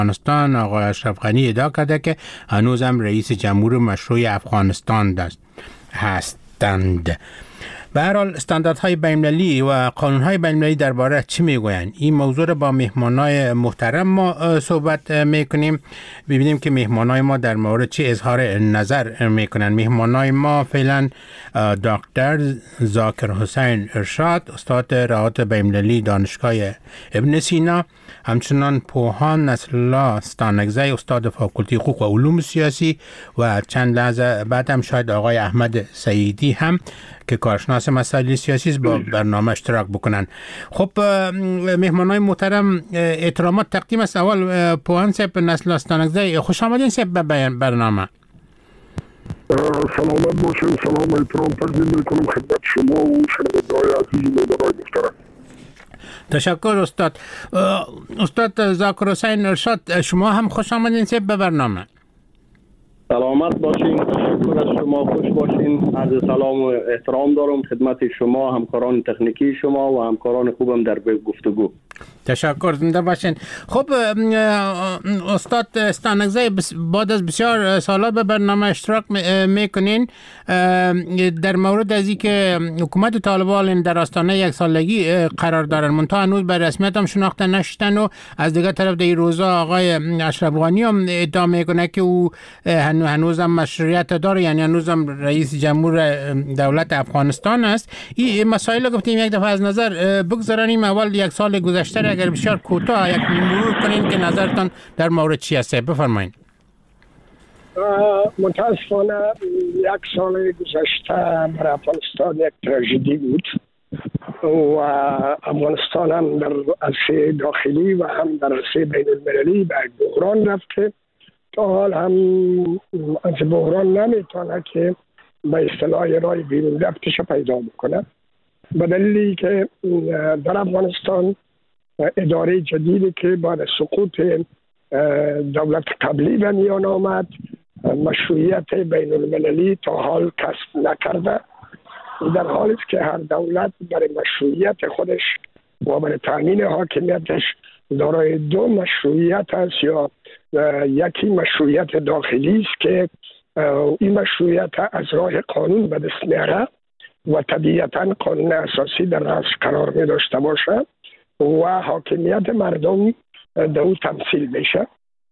افغانستان آقای اشرف غنی ادعا کرده که هنوزم رئیس جمهور مشروع افغانستان هستند. به هر حال استانداردهای بین‌المللی و قانون‌های بین‌المللی درباره چی میگویند؟ این موضوع را با مهمانای محترم ما صحبت میکنیم. ببینیم که مهمانای ما در مورد چی اظهار نظر میکنند. مهمانای ما فعلا دکتر ذاکر حسین ارشاد، استاد روابط بین‌المللی دانشگاه ابن سینا، همچنان پوهان نصرالله استانکزی، استاد فاکولته حقوق و علوم سیاسی، و چند لحظه بعد هم شاید آقای احمد سعیدی هم که کارشناس مسائل سیاسی است با برنامه اشتراک بکنن. خب مهمانای محترم، احترامات تقدیم است. اول پوهان صاحب نصرالله استانکزی، خوش آمدین صاحب به برنامه. سلامت باشین. سلام احترام تقدیم میکنم خدمت شما و شنونده‌های عزیز مهمانای محترم. تشکر استاد. استاد ذاکر حسین ارشاد، شما هم خوش آمدین صاحب به برنامه. سلامت باشین. تشکر از شما. خوش باشین. عرض سلام و احترام دارم خدمت شما، همکاران تکنیکی شما و همکاران خوبم در گفتگو. تشکر، زنده باشین. خب استاد استانکزی، بعد از بسیار سالات به برنامه اشتراک میکنین. در مورد از اینکه حکومت طالبان در آستانه یک سالگی قرار دارن، منتها هنوز به رسمیت هم شناخته نشدن، و از دیگه طرف در این روزا آقای اشرف غنی هم ادعا میکنه که او هنوز هم مشروعیت داره، یعنی هنوز هم رئیس جمهور دولت افغانستان است. این مسائل گفتیم یک دفعه از نظر بگذاریم. اول یک سال گذشته اگر بسیار کوتاه یک مرور کنین که نظرتان در مورد چی است، بفرمایید. متاسفانه یک سال گذشته برای افغانستان یک تراژدی بود و افغانستان هم در عرصه داخلی و هم در عرصه بین المللی به بحران رفته. تا حال هم از بحران نمیتونه که به اصطلاح رای بیرون رفتش پیدا بکنه، به دلیلی که در افغانستان اداره جدیدی که بعد سقوط دولت قبلی به میان آمد مشروعیت بین المللی تا حال کسب نکرده، در حالی است که هر دولت برای مشروعیت خودش و برای تامین حاکمیتش دارای دو مشروعیت است، یا یکی مشروعیت داخلی است که این مشروعیت از راه قانون به دست میاره و طبیعتا قانون اساسی در رأس قرار می داشته باشه و حاکمیت مردم در او تمثیل بشه.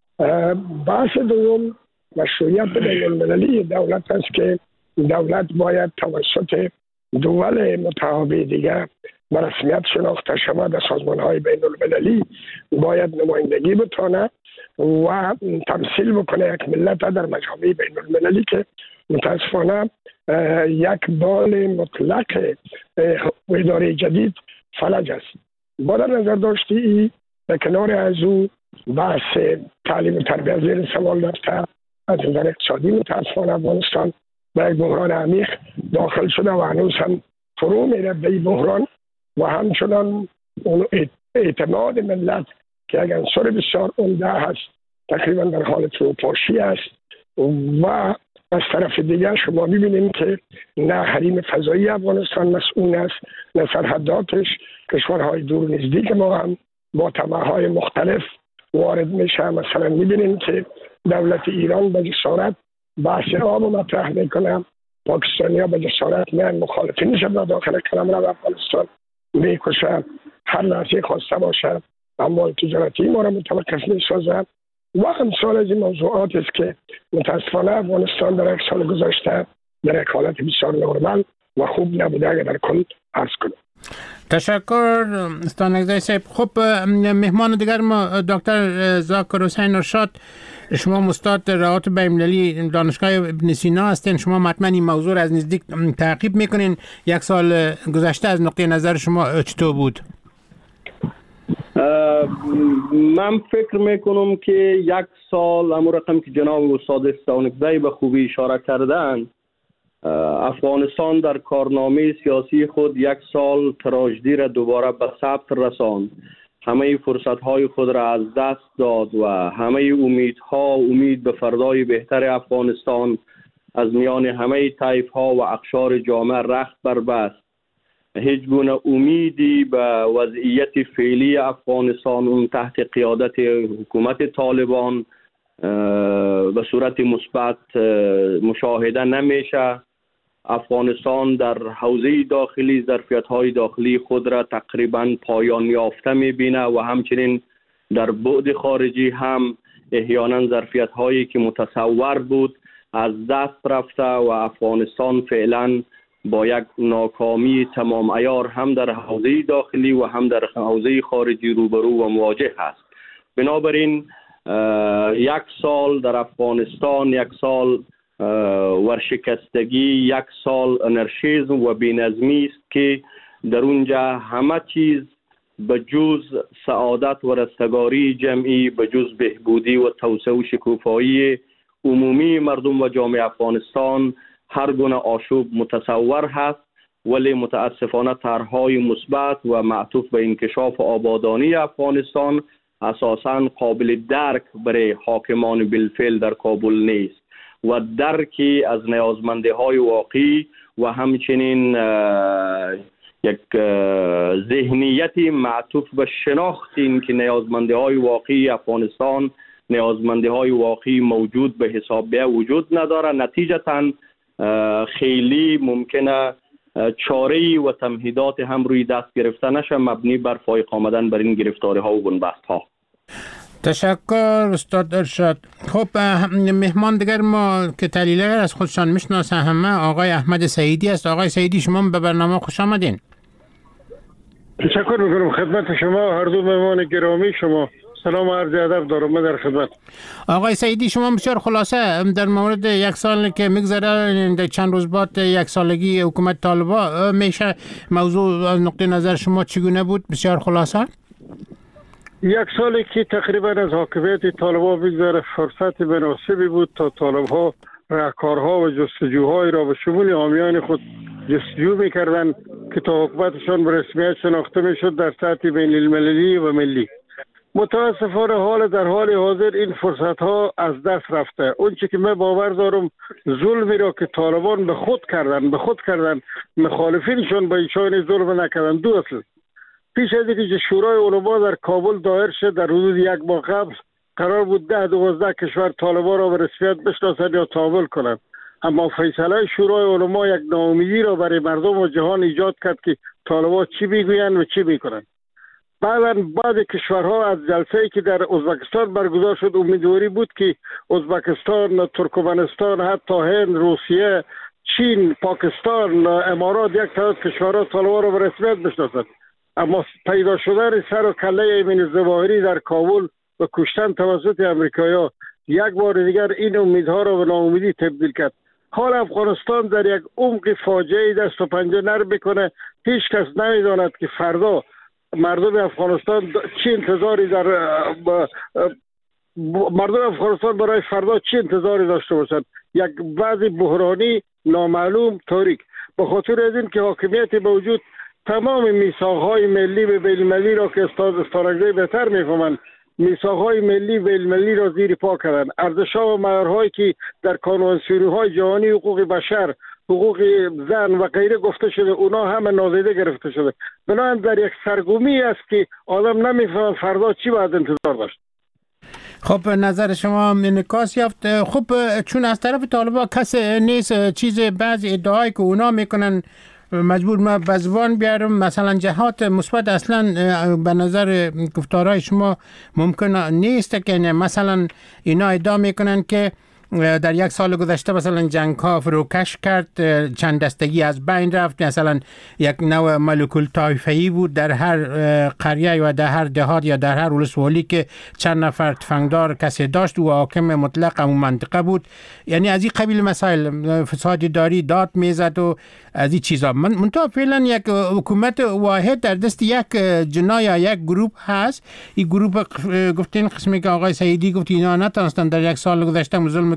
بحث دوم مشروعیت بین المللی دولت است که دولت باید توسط دول متعاقب دیگر به رسمیت شناخته شود، در سازمان‌های بین المللی باید نمایندگی بتونه و تمثیل بکنه یک ملت در مجامع بین المللی که متاسفانه یک بال مطلق اداره جدید فلج است. با در نظر داشتی به کنار از او بحث تعلیم و تربیت زیر سوال رفته، از نظر اقتصادی متاسفانه افغانستان به یک بحران عمیق داخل شده و هنوز هم فرو میره به این بحران و همچنان اعتماد ملت که یک عنصر بسیار عمده هست تقریبا در حال فروپاشی است. و از طرف دیگر شما میبینیم که نه حریم فضایی افغانستان مسئول است، نه سرحداتش. کشورهای دور نزدیک ما هم با طمع‌های مختلف وارد میشه. مثلا میبینیم که دولت ایران به جسارت بحث آب مطرح میکنه، پاکستانی ها به جسارت میان مخالفینش را داخل کلمه را افغانستان میکشه، هر لحظه خواسته باشه اموال تجارتی ما را متوقف میسازه و امثال از این موضوعات است که متاسفانه افغانستان در یک سال گذشته در یک حالت بسیار نورمال و خوب نبوده اگر در کل عرض کنم. تشکر استانکزی صاحب. خب مهمان دیگر ما دکتر ذاکر حسین ارشاد، شما استاد روابط بین‌المللی دانشگاه ابن سینا هستین. شما حتما این موضوع از نزدیک تعقیب میکنین. یک سال گذشته از نقطه نظر شما چطور بود؟ من فکر میکنم که یک سال، همون رقم که جناب استاد استانکزی به خوبی اشاره کردن، افغانستان در کارنامه سیاسی خود یک سال تراژدی را دوباره به ثبت رساند. همه فرصت‌های خود را از دست داد و همه امید به فردای بهتر افغانستان از میان همه طیف‌ها و اقشار جامعه رخت بربست. هیچ گونه امیدی به وضعیت فعلی افغانستان اون تحت قیادت حکومت طالبان به صورت مثبت مشاهده نمیشه. افغانستان در حوزه داخلی ظرفیت‌های داخلی خود را تقریبا پایان یافته می‌بینه و همچنین در بعد خارجی هم احیانا ظرفیت‌هایی که متصور بود از دست رفته و افغانستان فعلا با یک ناکامی تمام عیار هم در حوزه داخلی و هم در حوزه خارجی روبرو و مواجه است. بنابراین یک سال در افغانستان، یک سال ورشکستگی، یک سال انارشیسم و بی‌نظمی است که در اونجا همه چیز به جز سعادت و رستگاری جمعی، به جز بهبودی و توسعه و شکوفایی عمومی مردم و جامعه افغانستان هر گونه آشوب متصور هست، ولی متاسفانه طرح‌های مثبت و معطوف به انکشاف و آبادانی افغانستان اساساً قابل درک برای حاکمان بالفعل در کابل نیست و درکی از نیازمندی‌های واقعی و همچنین یک ذهنیت معطوف به شناخت این که نیازمندی‌های واقعی افغانستان نیازمندی‌های واقعی موجود به حساب بیه وجود نداره. نتیجتاً خیلی ممکنه چاره‌ای و تمهیدات هم روی دست گرفته نشه مبنی بر فایق آمدن بر این گرفتاری‌ها و بنبست‌ها. تشکر استاد ارشاد. خب مهمان دیگر ما که تحلیلگر از خودشان میشناسه همه آقای احمد سعیدی است. آقای سعیدی شما به برنامه خوش آمدین. تشکر میکنم خدمت شما هر دو مهمان گرامی شما. سلام و عرض ادب دارم. من در خدمت. آقای سعیدی شما بسیار خلاصه در مورد یک سال که میگذره، در چند روز بعد یک سالگی حکومت طالبان میشه، موضوع از نقطه نظر شما چگونه بود؟ بسیار خلاصه. یک سالی که تقریبا از حاکمیت طالبان بگذره فرصت مناسبی بود تا طالبها راهکارها و جستجوهای را به شمول حامیان خود جستجو میکردند که تا حکومتشان به رسمیت شناخته میشد در سطح بین المللی و ملی. متاسفانه در حال حاضر این فرصت ها از دست رفته. اون چی که من باور دارم ظلمی را که طالبان به خود کردن مخالفینشون به ایشان ظلم نکردن. دو اصل. پیش از اینکه شورای علما در کابل دایر شد در حدود یک ماه قبل قرار بود 10-12 کشور طالبان را به رسمیت بشناسند یا تحول کنند، اما فیصله شورای علما یک ناامیدی را برای مردم و جهان ایجاد کرد که طالبان چی میگویند و چی میکنند. بعد کشورها از جلسه‌ای که در ازبکستان برگزار شد امیدواری بود که ازبکستان، ترکمنستان، حتی هند، روسیه، چین، پاکستان، امارات یک تعداد کشورها طالبان را به رسمیت بشناسند، اما پیدا شدن سر و کله ایمن ظواهری در کابل و کشتن توسط امریکایی‌ها یک بار دیگر این امیدها را به ناامیدی تبدیل کرد. حال افغانستان در یک عمق فاجعه دست و پنجه نرم میکنه. هیچ کس نمیداند که فردا مردم افغانستان چه انتظاری مردم افغانستان برای فردا چه انتظاری داشته باشند. یک وضع بحرانی نامعلوم تاریک. به خاطر از این که حاکمیت موجود تمام میثاق‌های ملی و بین‌المللی را که استانگزی بهتر می‌فهمند، میثاق‌های ملی و بین‌المللی را زیر پا کردند. ارزش‌ها و معیارهایی که در کنوانسیون‌های جهانی حقوق بشر، حقوق زن و غیره گفته شده اونا همه نادیده گرفته شده. بنابراین در یک سرگمی است که آدم نمی‌فهمد فردا چی باید انتظار داشت. خب نظر شما انعکاس یافت. خب چون از طرف طالبان کسی نیست، چیز بعضی ادعایی که اونا میکنن مجبور ما بزبان بیارم، مثلا جهات مثبت اصلا به نظر گفتارهای شما ممکن نیست که مثلا اینا ادعا میکنن که در یک سال گذشته مثلا جنگ ها فروکش کرد، چند دستگی از بین رفت، مثلا یک نوع ملوک طایفه‌ای بود در هر قریه و در هر دهات یا در هر ولسوالی که چند نفر تفنگدار کسی داشت و حاکم مطلق اون منطقه بود. یعنی از این قبیل مسائل فساد داری داد میزد و از این چیزا. منتها فعلا یک حکومت واحد در دست یک جناح یا یک گروه هست. این گروه گفتین قسمی که آقای سعیدی گفت اینا نتونستن در یک سال گذشته ظلم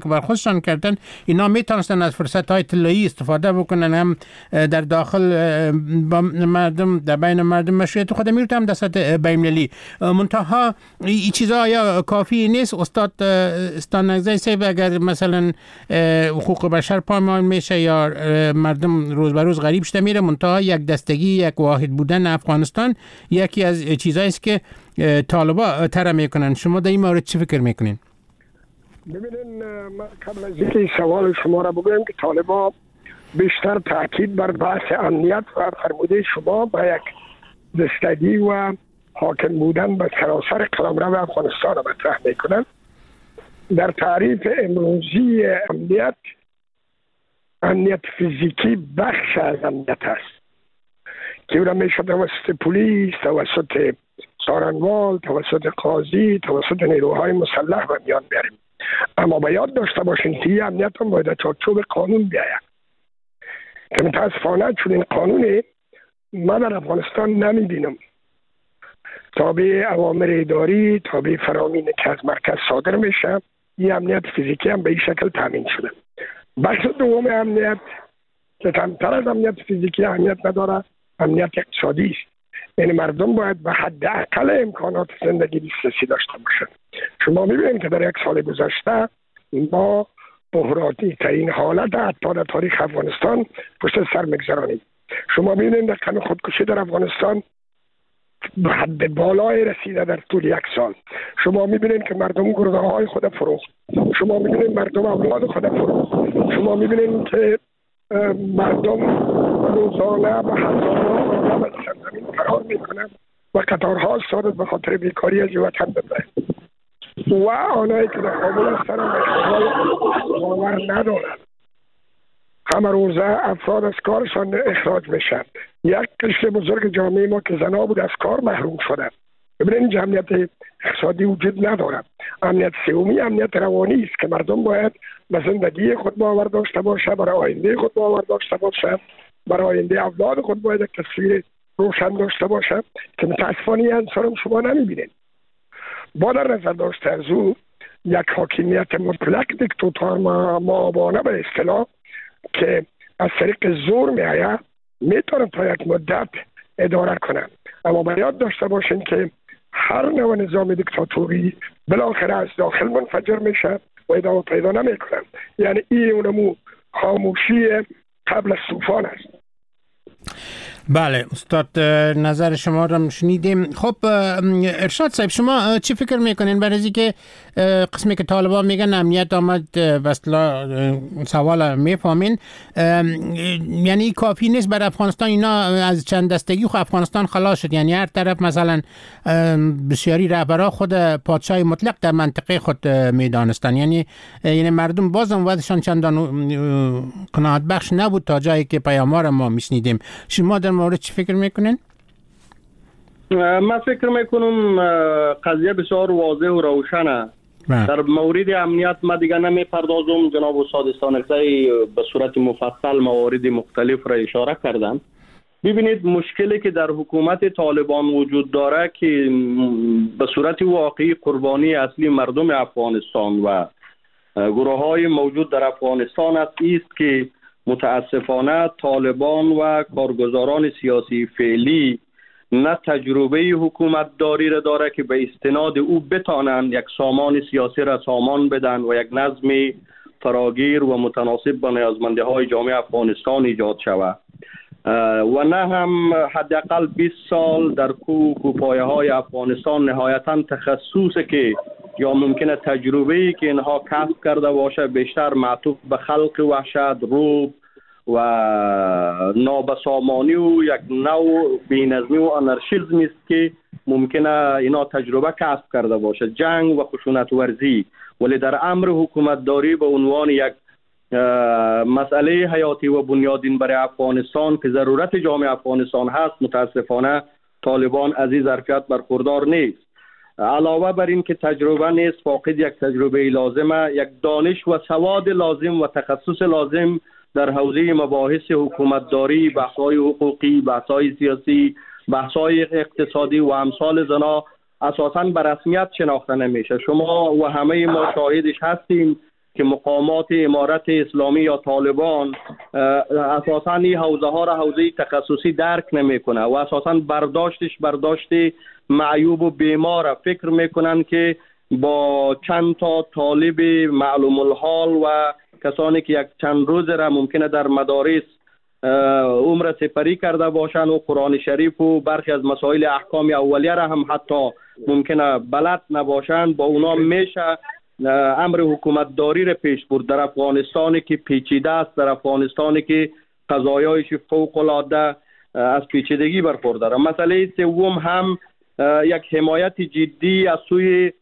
که بر خودشان کردن، اینا میتونستن از فرصت های طلایی استفاده بکنن، هم در داخل با مردم، در بین مردم مشروعیت خود میرد، هم در سطح بین‌المللی. منتها این چیزا یا کافی نیست. استاد استانگزی صاحب، اگر مثلا حقوق بشر پایمال میشه یا مردم روز به روز غریب شده میره، منتها یک دستگی، یک واحد بودن افغانستان یکی از چیزایی است که طالبا طرح میکنن. شما در این مورد چی فکر میکنین؟ ببینین، من قبل از اینکه سوال شما را بگویم که طالبا بیشتر تاکید بر بحث امنیت و فرموده شما با یک دستگی و حاکم بودن به سراسر قلمرو افغانستان را مطرح میکنن. در تعریف امروزی امنیت فیزیکی بخش از امنیت است که او را میشه توسط پلیس، توسط سارنوال، توسط قاضی، توسط نیروهای مسلح و میان بیاریم. اما باید داشته باشین که امنیت هم باید چارچوب قانون بیاید که متاسفانه چون این قانون ما در افغانستان نمیبینم تابع اوامر اداری، تابع فرامین که از مرکز صادر میشه. این امنیت فیزیکی هم به این شکل تامین شده. بخش دوم امنیت که کمتر از امنیت فیزیکی اهمیت نداره، امنیت اقتصادی است. این مردم باید به حد اقل امکانات زندگی دسترسی داشته باشند. شما میبینید که در یک سال گذشته ما بحرانی ترین حالت حتی در تاریخ افغانستان پشت سر میگذرانیم. شما میبینید رقم خودکشی در افغانستان به حد بالای رسیده در طول یک سال. شما میبینید که مردم گرده های خود فروخت. شما میبینید مردم اولاد خود فروخت. شما میبینید که مردم روزانه به هزاران آدم از سرزمین فرار میکنند و قطارها سادت به خاطر بیکاری از وطن ببرند و آنهایی که در کابل هستند باور ندارند. همه روزه افراد از کارشان اخراج میشن. یک قشر بزرگ جامعه ما که زنا بود از کار محروم شدند. ببینید امنیت اقتصادی وجود ندارد. امنیت سومی امنیت روانی است که مردم باید به زندگی خود باور داشته باشه، برای آینده خود باور داشته باشه، برای آینده اولاد خود باید یک تصویر روشن داشته باشه که متاسفانه این انصار شما نمیبینید. با در نظر داشته از او یک حاکمیت مطلق دیکتاتور مابانه به اصطلاح که از طریق زور میآید میتونه تا یک مدت اداره کنه. اما باید داشته باشین که هر نوع نظام دیکتاتوری بالاخره از داخل منفجر میشه و ادامه پیدا نمیکنه. یعنی این اونمو خاموشی قبل از طوفان است. بله استاد، نظر شما را شنیدیم. خب ارشاد صاحب، شما چی فکر میکنین برای از اینکه قسمی که طالبان میگن امنیت آمد و اصلا سوال میفهمین، یعنی کافی نیست برای افغانستان؟ اینا از چند دستگی خود افغانستان خلاص شد، یعنی هر طرف مثلا بسیاری رهبرا خود پادشاه مطلق در منطقه خود میدانستن، یعنی مردم بازم وضعشان چندان قناعت بخش نبود تا جایی که پیام‌ها ما میشنیدیم. شما در مورد چی فکر میکنین؟ من فکر میکنم قضیه بسیار واضح و روشنه. در مورد امنیت ما دیگه نمیپردازم. جناب استاد استانکزی به صورت مفصل موارد مختلف را اشاره کردن. ببینید مشکلی که در حکومت طالبان وجود داره که به صورت واقعی قربانی اصلی مردم افغانستان و گروه های موجود در افغانستان است که متاسفانه طالبان و کارگزاران سیاسی فعلی نه تجربه حکومت داری را داره که به استناد او بتانند یک سامان سیاسی را سامان بدن و یک نظم فراگیر و متناسب با نیازمندی های جامعه افغانستان ایجاد شود و نه هم حداقل 20 سال در کوپایه های افغانستان نهایتا تخصصی که یا ممکنه تجربه‌ای که اینها کسب کرده باشه بیشتر معطوف به خلق وحشت، رعب و نابسامانی و یک نوع بی‌نظمی و آنارشیسم است که ممکنه اینا تجربه کسب کرده باشه، جنگ و خشونت ورزی. ولی در امر حکومت داری به عنوان یک مسئله حیاتی و بنیادین برای افغانستان که ضرورت جامعه افغانستان هست، متاسفانه طالبان از این ظرفیت برخوردار نیست. علاوه بر این که تجربه نیست، فاقد یک تجربه لازمه، یک دانش و سواد لازم و تخصص لازم در حوزه مباحث حکومتداری، بحث‌های حقوقی، بحث‌های سیاسی، بحث‌های اقتصادی و امثال زنا اساساً به رسمیت شناخته نمیشه. شما و همه ما شاهدش هستیم که مقامات امارت اسلامی یا طالبان اساساً این حوزه ها را حوزه تخصصی درک نمیکنه و اساساً برداشت معیوب و بیمار. فکر میکنن که با چند تا طالب معلوم الحال و کسانی که یک چند روز را ممکنه در مدارس عمر سپری کرده باشند و قرآن شریف و برخی از مسائل احکام اولیه را هم حتی ممکنه بلد نباشند، با اونا میشه امر حکومتداری را پیش برد در افغانستانی که پیچیده است، در افغانستانی که قضایایش فوق العاده از پیچیدگی برخورداره. مسئله سوم هم یک حمایت جدی از سوی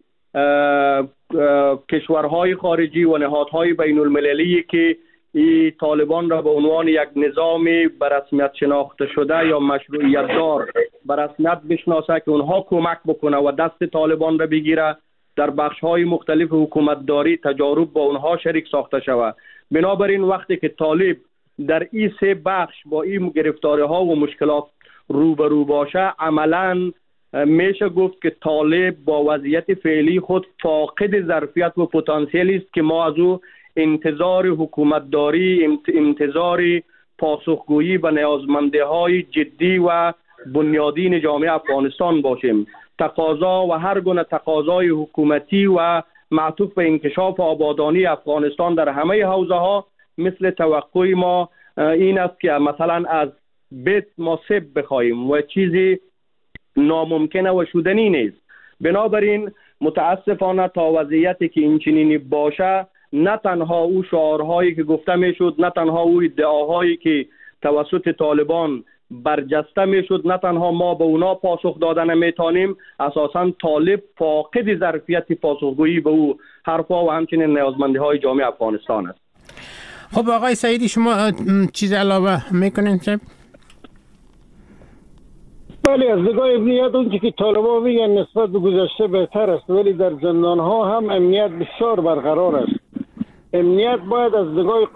کشورهای خارجی و نهادهای بین المللی که این طالبان را به عنوان یک نظام به رسمیت شناخته شده یا مشروعیت دار به رسمیت بشناسه که اونها کمک بکنه و دست طالبان را بگیره در بخش‌های مختلف حکومتداری تجارب با اونها شریک ساخته شود. بنابراین وقتی که طالب در این سه بخش با این گرفتاری‌ها و مشکلات روبرو باشه، عملاً میشه گفت که طالب با وضعیت فعلی خود فاقد ظرفیت و پتانسیلی است که ما از او انتظار حکومتداری، انتظار پاسخگویی به نیازمندی‌های جدی و بنیادین جامعه افغانستان باشیم. تقاضا و هر گونه تقاضای حکومتی و معطوف به انکشاف و آبادانی افغانستان در همه حوزه‌ها مثل توقع ما این است که مثلا از بیت ما سب بخواهیم و چیزی ناممکنه و شدنی نیست. بنابراین متاسفانه تا وضعیتی که این چنینی باشه، نه تنها او شعارهایی که گفته میشد، نه تنها او ادعاهایی که توسط طالبان برجسته میشد، نه تنها ما به اونا پاسخ دادن نمیتونیم، اساساً طالب فاقد ظرفیت پاسخگویی به او حرفا و همچنین نیازمندی‌های جامعه افغانستان است. خب آقای سعیدی، شما چیز علاوه میکنین؟ بله، از نگاه امنیت اون که طالبان میگن نسبت به گذشته بهتر است، ولی در زندان ها هم امنیت بسیار برقرار است. امنیت باید از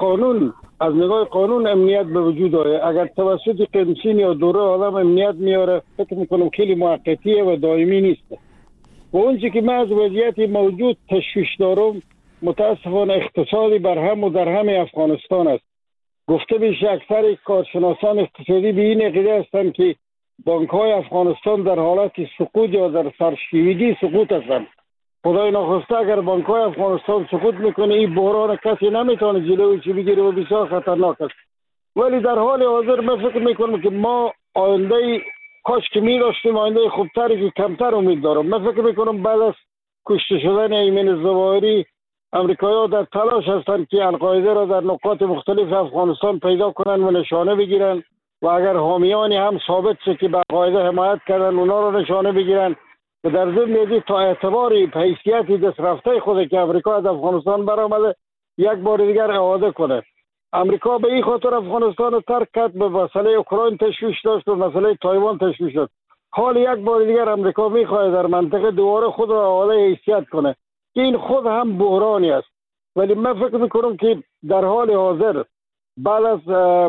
نگاه قانون امنیت به وجود آید. اگر توسط قمسین یا دوره آدم امنیت میاره، فکر میکنم خیلی موقتیه و دائمی نیست. و اونچه که من از وضعیت موجود تشویش دارم، متاسفانه اقتصادی برهم و درهم افغانستان است. گفته میشه اکثر کارشناسان اقتصادی به این عقیده هستند که بانک‌های افغانستان در حالت سقوط یا در سرشیویگی سقوط هستند. خدای نخواسته اگر بانک‌های افغانستان سقوط میکنه، این بحران کسی نمیتونه جلویش بگیره و بسیار خطرناک است. ولی در حال حاضر من فکر میکنم که ما آینده کاش که می‌داشتیم آینده خوبتری که کمتر امید دارم. من فکر میکنم بعد از کشته شدن ایمن الظواهری، امریکایی‌ها در تلاش هستند که القاعده را در نقاط مختلف افغانستان پیدا کنند و نشانه بگیرند و اگر حامیانی هم ثابت شد که به قاعده حمایت کردن، اونا رو نشانه بگیرن و در ضمن تا اعتباری حیثیت دست رفته خود که امریکا از افغانستان برآمده یک بار دیگر اعاده کنه. امریکا به این خاطر افغانستان رو ترک کرد، به مسئله اوکراین تشویش داشت و مسئله تایوان تشویش داشت. حال یک بار دیگر امریکا میخواد در منطقه دوباره خود را اعاده حیثیت کنه. این خود هم بحرانی است. ولی من فکر میکنم که در حال حاضر بعد از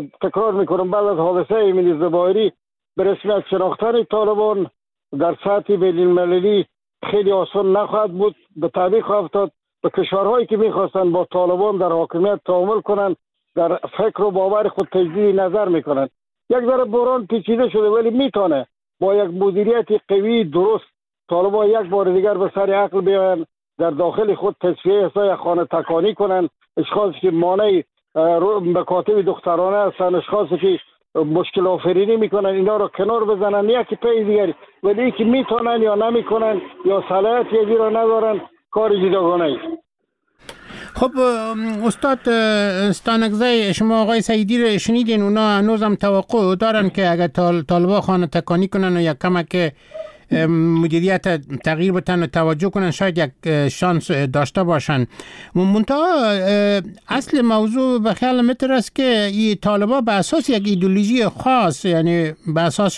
بعد از حادثه ایمن الظواهری به رسمیت شناختن طالبان در سطح بین المللی خیلی آسان نخواهد بود. به تعویق افتاد به کشورهایی که میخواستن با طالبان در حاکمیت تعامل کنن، در فکر و باور خود تجدید نظر میکنن. یک ذره بحران پیچیده شده، ولی میتونه با یک مدیریت قوی درست طالبان یک بار دیگر به سر عقل بیاین، در داخل خود تصفیه حسای خانه تکانی کنن. اشخاصی که مانع مکاتب دخترانه هستن، اشخاصی که مشکل آفرینی میکنن، اینا رو کنار بزنن یکی پی دیگری. ولی ای که میتونن یا نمیکنن یا صلاحیت یزی رو ندارن، کار جداگانه است. خب استاد ستانکزی، شما آقای سعیدی رو شنیدین، اونا هنوزم توقع دارن که اگر طالبا خانه تکانی کنن و یک کمک مدیریت تغییر بتن و توجه کنن، شاید یک شانس داشته باشن. منتها اصل موضوع به خیال متر است که این طالبا به اساس یک ایدئولوژی خاص، یعنی به اساس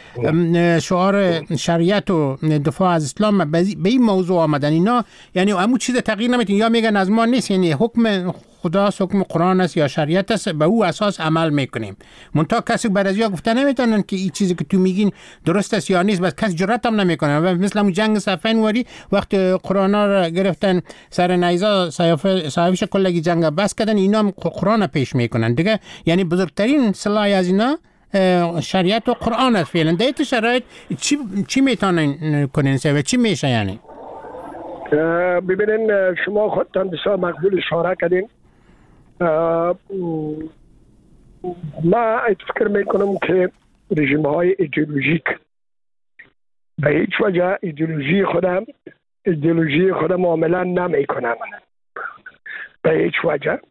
شعار شریعت و دفاع از اسلام به این موضوع آمدن. اینا یعنی همون چیز تغییر نمیتین، یا میگن از ما نیست، یعنی حکم خداست، حکم قرآن است یا شریعت است، به او اساس عمل میکنیم. منتها کسی بعد از یا گفته نمیتونن که این چیزی که تو میگین درست است یا نیست، بس کسی جرأت هم نمیکنه. و مثل همون جنگ صفین وری وقت قرآن را گرفتن سر نیزا، صحافیش کلگی جنگ بس کردن، اینا هم قرآن پیش میکنن دیگه. یعنی بزرگترین سلاح از اینا شریعت و قرآن است. فعلا در این شرایط چی میتونن کنین و چی میشه؟ یعنی ببینین شما خودتان بسیار مقبول اشاره کردین. ما فکر میکنم که رژیم های ایدئولوژیک به هیچ وجه ایدئولوژی خودم معامله نمی کنم به هیچ وجه،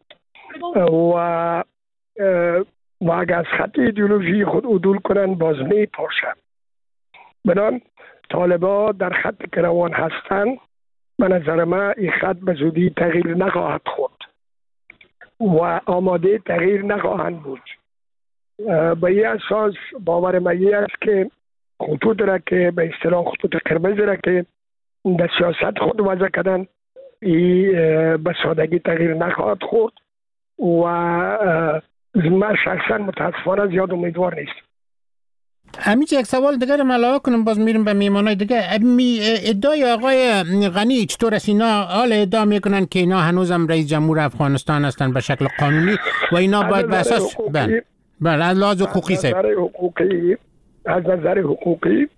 و اگر از خط ایدئولوژی خود عدول کنن باز می پاشن. بنان طالبا در خط که روان هستن به نظر من این خط به زودی تغییر نخواهد خورد و آماده تغییر نخواهند بود. به این اساس باور من است که خطوط را که به اصطلاح خطوط قرمز را که در سیاست خود وضع کردن به سادگی تغییر نخواهد خورد و من شخصا متاسفانه زیاد امیدوار نیست. همیشه یک سوال دیگر علاوه کنم، باز میرم به میمانای دیگه. ادعای آقای غنی چطور است؟ اینا حال ادعا میکنن که اینا هنوزم رئیس جمهور افغانستان هستن به شکل قانونی و اینا باید به اساس بله از لحاظ حقوقی از نظر حقوقی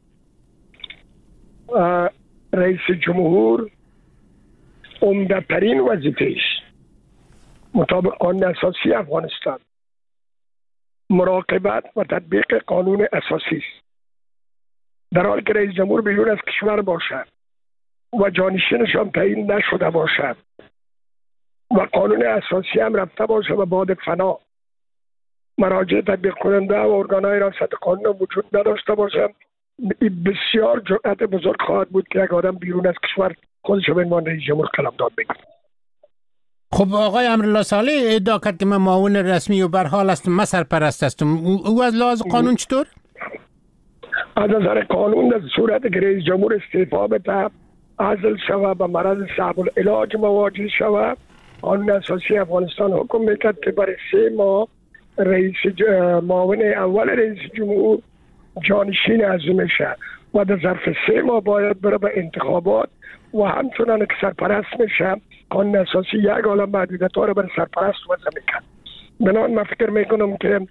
رئیس جمهور عمده ترین وظیفه‌اش مطابق قانون اساسی افغانستان مراقبت و تطبیق قانون اساسی است. در حالی که رئیس جمهور بیرون از کشور باشد و جانشینش هم تعیین نشده باشد و قانون اساسی هم رفته باشه و بعد فنا مراجع تطبیق کننده و ارگانهای ریاست قانون وجود نداشته باشد، بسیار جرأت بزرگ خواهد بود که یک آدم بیرون از کشور خودش به عنوان رئیس جمهور قلمداد بگیرد. خب آقای امرالله صالح ادعا کرد که من معاون رسمی و برحال هستم، من سرپرست هستم. او از لحاظ قانون چطور؟ از نظر قانون در صورت که رئیس جمهور استعفا بده، عزل شود، به مرض صعب العلاج مواجه شود، قانون اساسی افغانستان حکم میکرد که برای 3 ماه معاون اول رئیس جمهور جانشین از میشه و در ظرف 3 ماه باید بره به انتخابات و همچنان که سرپرست میشه قانون اساسی یک عالم محدودیت ها رو برای سرپرست وضع میکرد. بنابراین من فکر میکنم که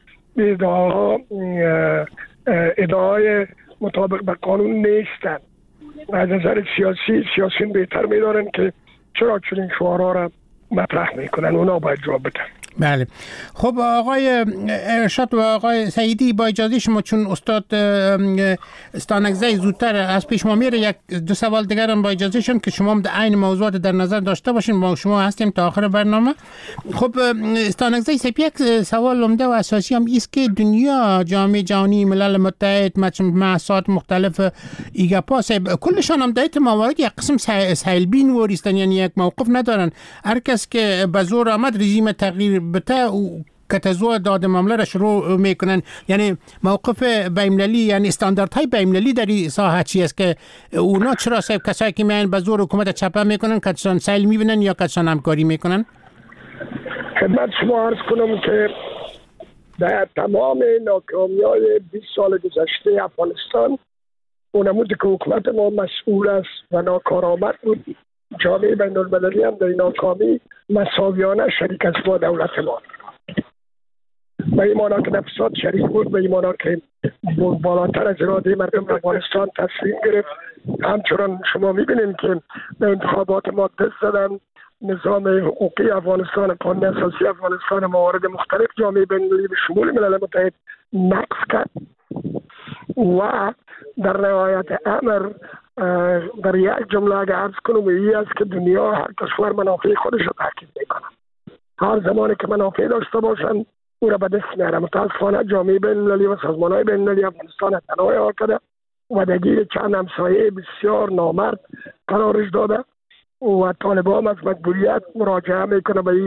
ادعاهای مطابق به قانون نیستن. از نظر سیاسیین بهتر میدارن که چرا چنین شعارها را مطرح میکنن، اونا باید جواب بدن. بله. خب آقای ارشاد و آقای سعیدی، با اجازه شما چون استاد استانکزی زودتر از پیش ما میره، یک دو سوال دیگر هم با اجازه شون که شما هم عین موضوعات در نظر داشته باشین. با شما هستیم تا آخر برنامه. خب استانکزی سپ یک سوال عمده و اساسی هم است که دنیا، جامعه جهانی، ملل متحد، مؤسسات مختلف ایگاپا کلشان هم در موارد یک قسم سیلبین وریستن، یعنی یک موقف ندارن. هر کس که به زور آمد رژیم تغییر بته و کتزو داد معامله را شروع میکنن. یعنی موقف بین‌المللی، یعنی استانداردهای بین‌المللی در این ساحه چی است که اونا چرا کسایی که میان به زور حکومت چپه میکنن کسان سیل میبینن یا کسان همکاری میکنن؟ خدمت شما عرض کنم که در تمام ناکامی‌های 20 سال گذشته افغانستان اونمود که حکومت ما مسئول است و ناکارآمد بود، جامعه بین‌المللی هم در این ناکامی مساویانه شریک است با دولت ما. به این مانا که نفسات شریک بود، به این مانا که بالاتر از اراده مردم افغانستان تصمیم گرفت. همچنان شما میبینید که به انتخابات ما دست زدن، نظام حقوقی افغانستان، قانون اساسی افغانستان، موارد مختلف جامعه بین‌المللی به شمول ملل متحد نقض کرد و در نهایت امر در یک جمله اگر عرض کنم این است که دنیا هر کشور منافع خودش را تحقیق میکنه. هر زمانی که منافع داشته باشن او را به دست میاره. متاسفانه جامعه بین‌المللی و سازمان‌های بین‌المللی افغانستان تنها کرده و درگیر چند همسایه بسیار نامرد قرارش داده و طالبان از مجبوریت مراجعه میکنه به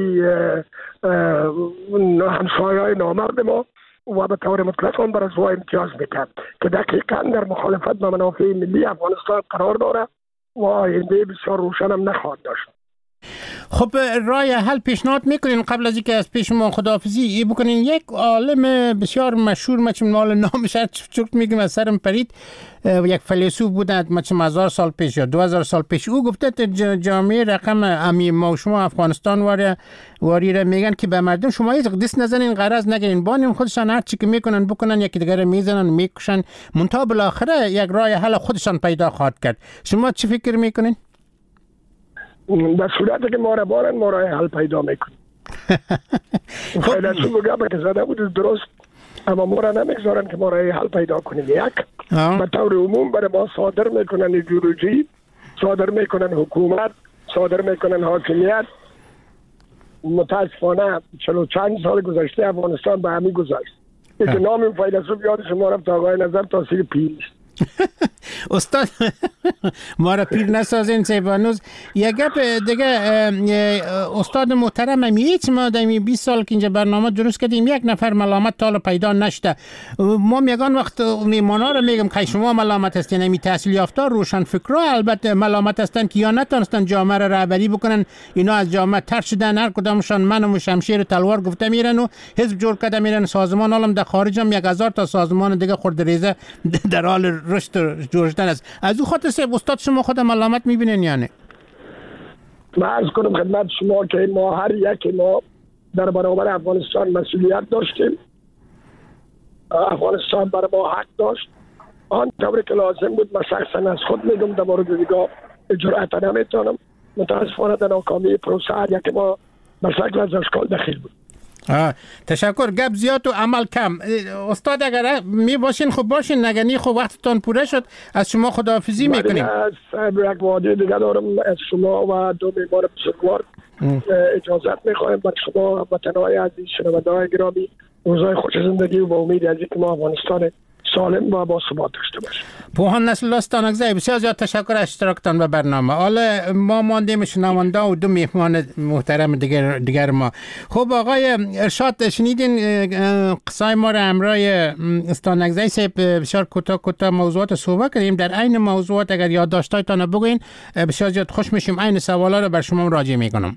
این همسایه‌های نامرد ما و به طور مطلق هم بر از وای امتیاز میکرد که دقیقاً در مخالفت با منافع ملی افغانستان قرار داره و آینده بسیار روشن هم نخواهد داشت. خب رای حل پیشنهاد میکنین قبل از اینکه از پیش ما خداحافظی بکنین؟ یک عالم بسیار مشهور مچم نال نامش چرت میگم از سرم پرید، یک فیلسوف بودند مچم 1000 سال پیش یا 2000 سال پیش، او گفته جامعه رقم امی ما و شما افغانستان واری را میگن که به مردم شما هیچ دست نزنین، غرض نگیرین، بانیم خودشان هر چی که میکنن بکنن، یکی دیگر میزنن میکشن، منتها بالاخره یک رای حل خودشان پیدا خواهد کرد. شما چی فکر میکنین؟ در صورتی که ما را بارن ما راه حل پیدا میکنیم. فیلسوف گفت که زده بود درست، اما ما را نمیگذارن که ما راه حل پیدا کنیم. یک به طور عموم برای ما صادر میکنن ایدئولوژی، صادر میکنن حکومت، صادر میکنن حاکمیت. متاسفانه 40 چند سال گذشته افغانستان به همین گذشت. یک نام فیلسوف یاد شما رفت، آقای نظر تاثیر پیر. استاد ما را پیر نسازین سیبانوز. یک گپ دیگه استاد محترم، هیچ ما دمی 20 سال که اینجا برنامه درست کردیم یک نفر ملامت تا پیدا نشده. ما میگن وقت میمانا رو میگم که شما ملامت هستین، امی تحصیل یافته روشن فکرها البته ملامت هستن که یا نتونستن جامعه را رهبری بکنن، اینا از جامعه تر شدن، هر کدامشان من و شمشیر تلوار گفته میرن و حزب جور کرده میرن، سازمان عالم در خارج هم 1000 تا سازمان دیگه خردریزه در حال رشد جوشدن است. از او خاطر سه استاد شما خود ملامت میبینین یا نه؟ من عرض کنم خدمت شما که ما هر یک ما در برابر افغانستان مسئولیت داشتیم. افغانستان برای ما حق داشت، آن طوری که لازم بود. من شخصا از خود میگم در مورد دیگه جرأت نمیتونم. متاسفانه در ناکامی پروسه هر یک ما به شکل از اشکال دخیل بود. تشکر. گپ زیاد و عمل کم. استاد اگر می باشین خوب باشین، نگنی خوب وقتتان پوره شد، از شما خداحافظی میکنیم. از یک وعده دیگه دارم از شما و دو معمار بزرگوار اجازت میخوایم برای شما وطنهای عزیز، شنونده‌های گرامی، روزهای خوش زندگی و با امید از اینکه ما افغانستان سالم و با ثبات داشته باشیم. پوهان نسل استانگزی بسیار زیاد تشکر از اشتراکتان به برنامه. حالا ما ماندیم شنونده و دو مهمان محترم دیگر ما. خب آقای ارشاد، شنیدین قصای ما را همراه استانگزی صاحب بسیار کوتاه موضوعات صحبت کردیم. در عین موضوعات اگر یادداشتایتان بگوین بسیار زیاد خوش میشیم. عین سوالا رو بر شما راجع میکنم.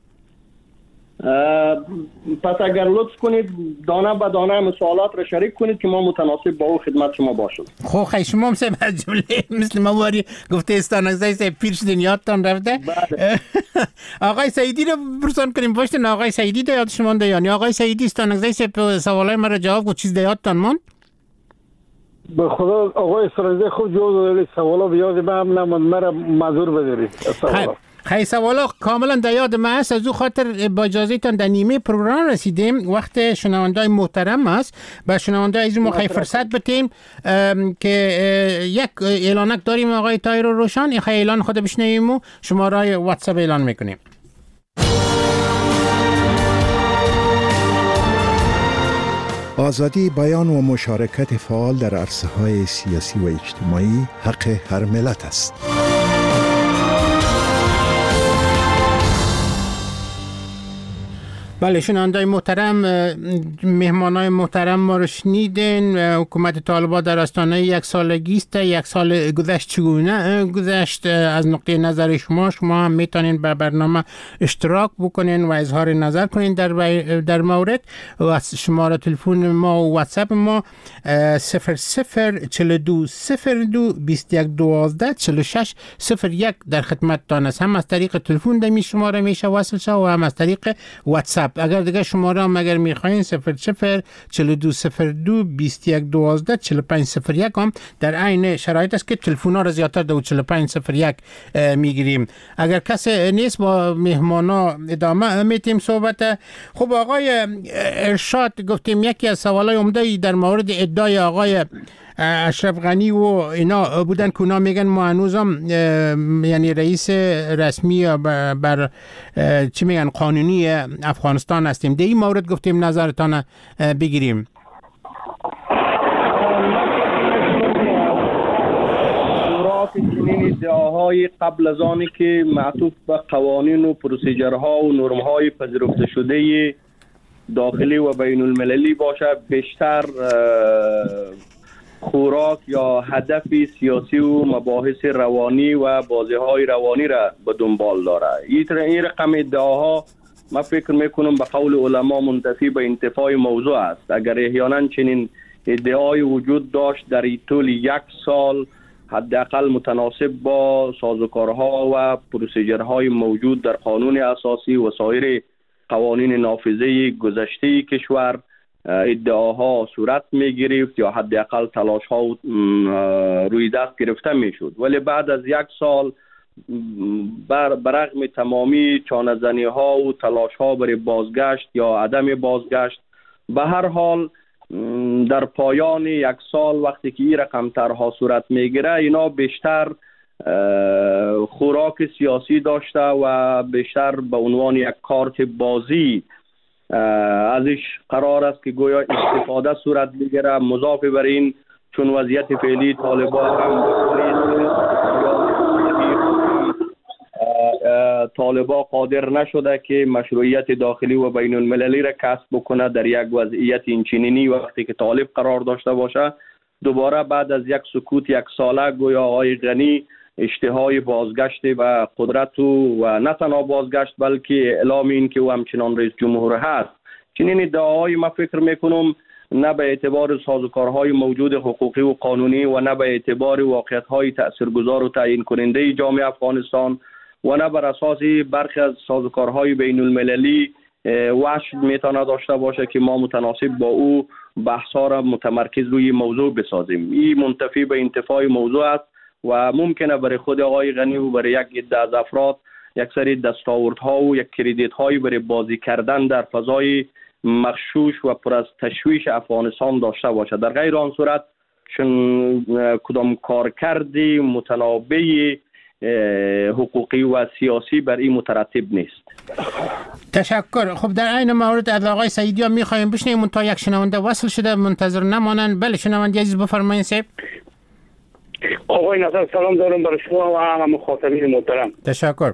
پس اگر لطف کنید دانه به دانه سوالات را شریک کنید که ما متناسب با او خدمت شما باشیم. خب خیلی شما هم سه از جمله مثل ما واری گفته استانگزی سه پیر شدین یادتان رفته. آقای سعیدی رو پرسان کنیم. باشتن آقای سعیدی ده یاد شما ده یعنی آقای سعیدی استانگزی سه سوالای مرا جواب گفت، چیز ده یادتان ماند؟ به خدا آقای استانگزی خوب جواب دادید، سوالا به یاد من هم نماند، مرا معذور بدارید. خیلی سوالا کاملا در یاد من است. از او خاطر با اجازهتان در نیمه پروگرام رسیدیم، وقت شنونده‌های محترم است. با شنونده‌های عزیز ما خیلی فرصت بدیم که یک اعلانک داریم آقای طاهر روشن، این خیلی اعلان خود بشنویم و شماره واتساپ اعلان میکنیم. آزادی بیان و مشارکت فعال در عرصه‌های سیاسی و اجتماعی حق هر ملت است. بله شنونده‌های محترم، مهمانای محترم ما رو شنیدین. حکومت طالبان در آستانه یک سالگی است. یک سال گذشت چگونه گذشت از نقطه نظر شما هم میتونین به برنامه اشتراک بکنین و اظهار نظر کنین در مورد. و شماره تلفن ما و واتساپ ما 00420221124601 در خدمتتان است. هم از طریق تلفن دمی شماره میشه وصل شو و هم از طریق واتساپ. اگر دیگه شماره هم اگر میخواین 00420221124501 هم در عین شرایط است که تلفن ها را زیادتر در 4501 میگیریم. اگر کسی نیست با مهمانا ادامه میتیم صحبت. خب آقای ارشاد، گفتیم یکی از سوالای عمده در مورد ادعای آقای اشرف غنی و اینا بودن که اونا میگن ما هنوزم یعنی رئیس رسمی بر چی میگن قانونی افغانستان هستیم. در این مورد گفتیم نظرتان بگیریم. چنین ادعاهای قبل از آنی که معطوف به قوانین و پروسیجرها و نرمهای پذیرفته شده داخلی و بین المللی باشه، بیشتر خوراک یا هدف سیاسی و مباحث روانی و بازی‌های روانی را به دنبال داره. این رقم ادعاها من فکر میکنم به قول علما منتفی به انتفاع موضوع است. اگر احیانا چنین ادعای وجود داشت در طول 1 سال حداقل متناسب با سازوکارها و پروسیجرهای موجود در قانون اساسی و سایر قوانین نافذه گذشته کشور ادعاها صورت می گرفت یا حداقل تلاش ها روی دست گرفته می شد. ولی بعد از 1 سال برغم تمامی چانه‌زنی ها و تلاش ها برای بازگشت یا عدم بازگشت، به هر حال در پایان 1 سال وقتی که این رقم طرحها صورت میگیره، اینا بیشتر خوراک سیاسی داشته و بیشتر به عنوان یک کارت بازی ازش قرار است که گویا استفاده صورت بگیره. مضاف بر این چون وضعیت فعلی طالبان طالبان قادر نشده که مشروعیت داخلی و بین المللی را کسب بکنه در یک وضعیت اینچنینی وقتی که طالب قرار داشته باشه، دوباره بعد از یک سکوت 1 ساله گویا آقای غنی اشتهای بازگشت و قدرت و نه تنها بازگشت بلکه اعلام این که او همچنان رئیس جمهور هست. چنین ادعاهای من فکر میکنم نه به اعتبار سازوکارهای موجود حقوقی و قانونی و نه به اعتبار واقعیت‌های تاثیرگذار و تعیین کننده جامعه افغانستان و نه بر اساس برخی از سازوکارهای بین المللی وجه میتونه داشته باشه که ما متناسب با او بحث‌ها را متمرکز روی موضوع بسازیم. این منتفی به انتفاع موضوع است و ممکنه برای خود آقای غنی و برای یک عده از افراد یک سری دستاوردها و یک کردیت‌های برای بازی کردن در فضای مغشوش و پر از تشویش افغانستان داشته باشه. در غیر آن صورت چون کدام کارکردی متنابع حقوقی و سیاسی بر این مترتب نیست. تشکر. خب در این مورد از آقای سعیدی هم می‌خوایم بشنویم تا یک شنونده وصل شده، منتظر نمانند. بله شنونده عزیز بفرمایید صاحب. آقای نصر سلام دارم برای شما و همه مخاطبین محترم. تشکر.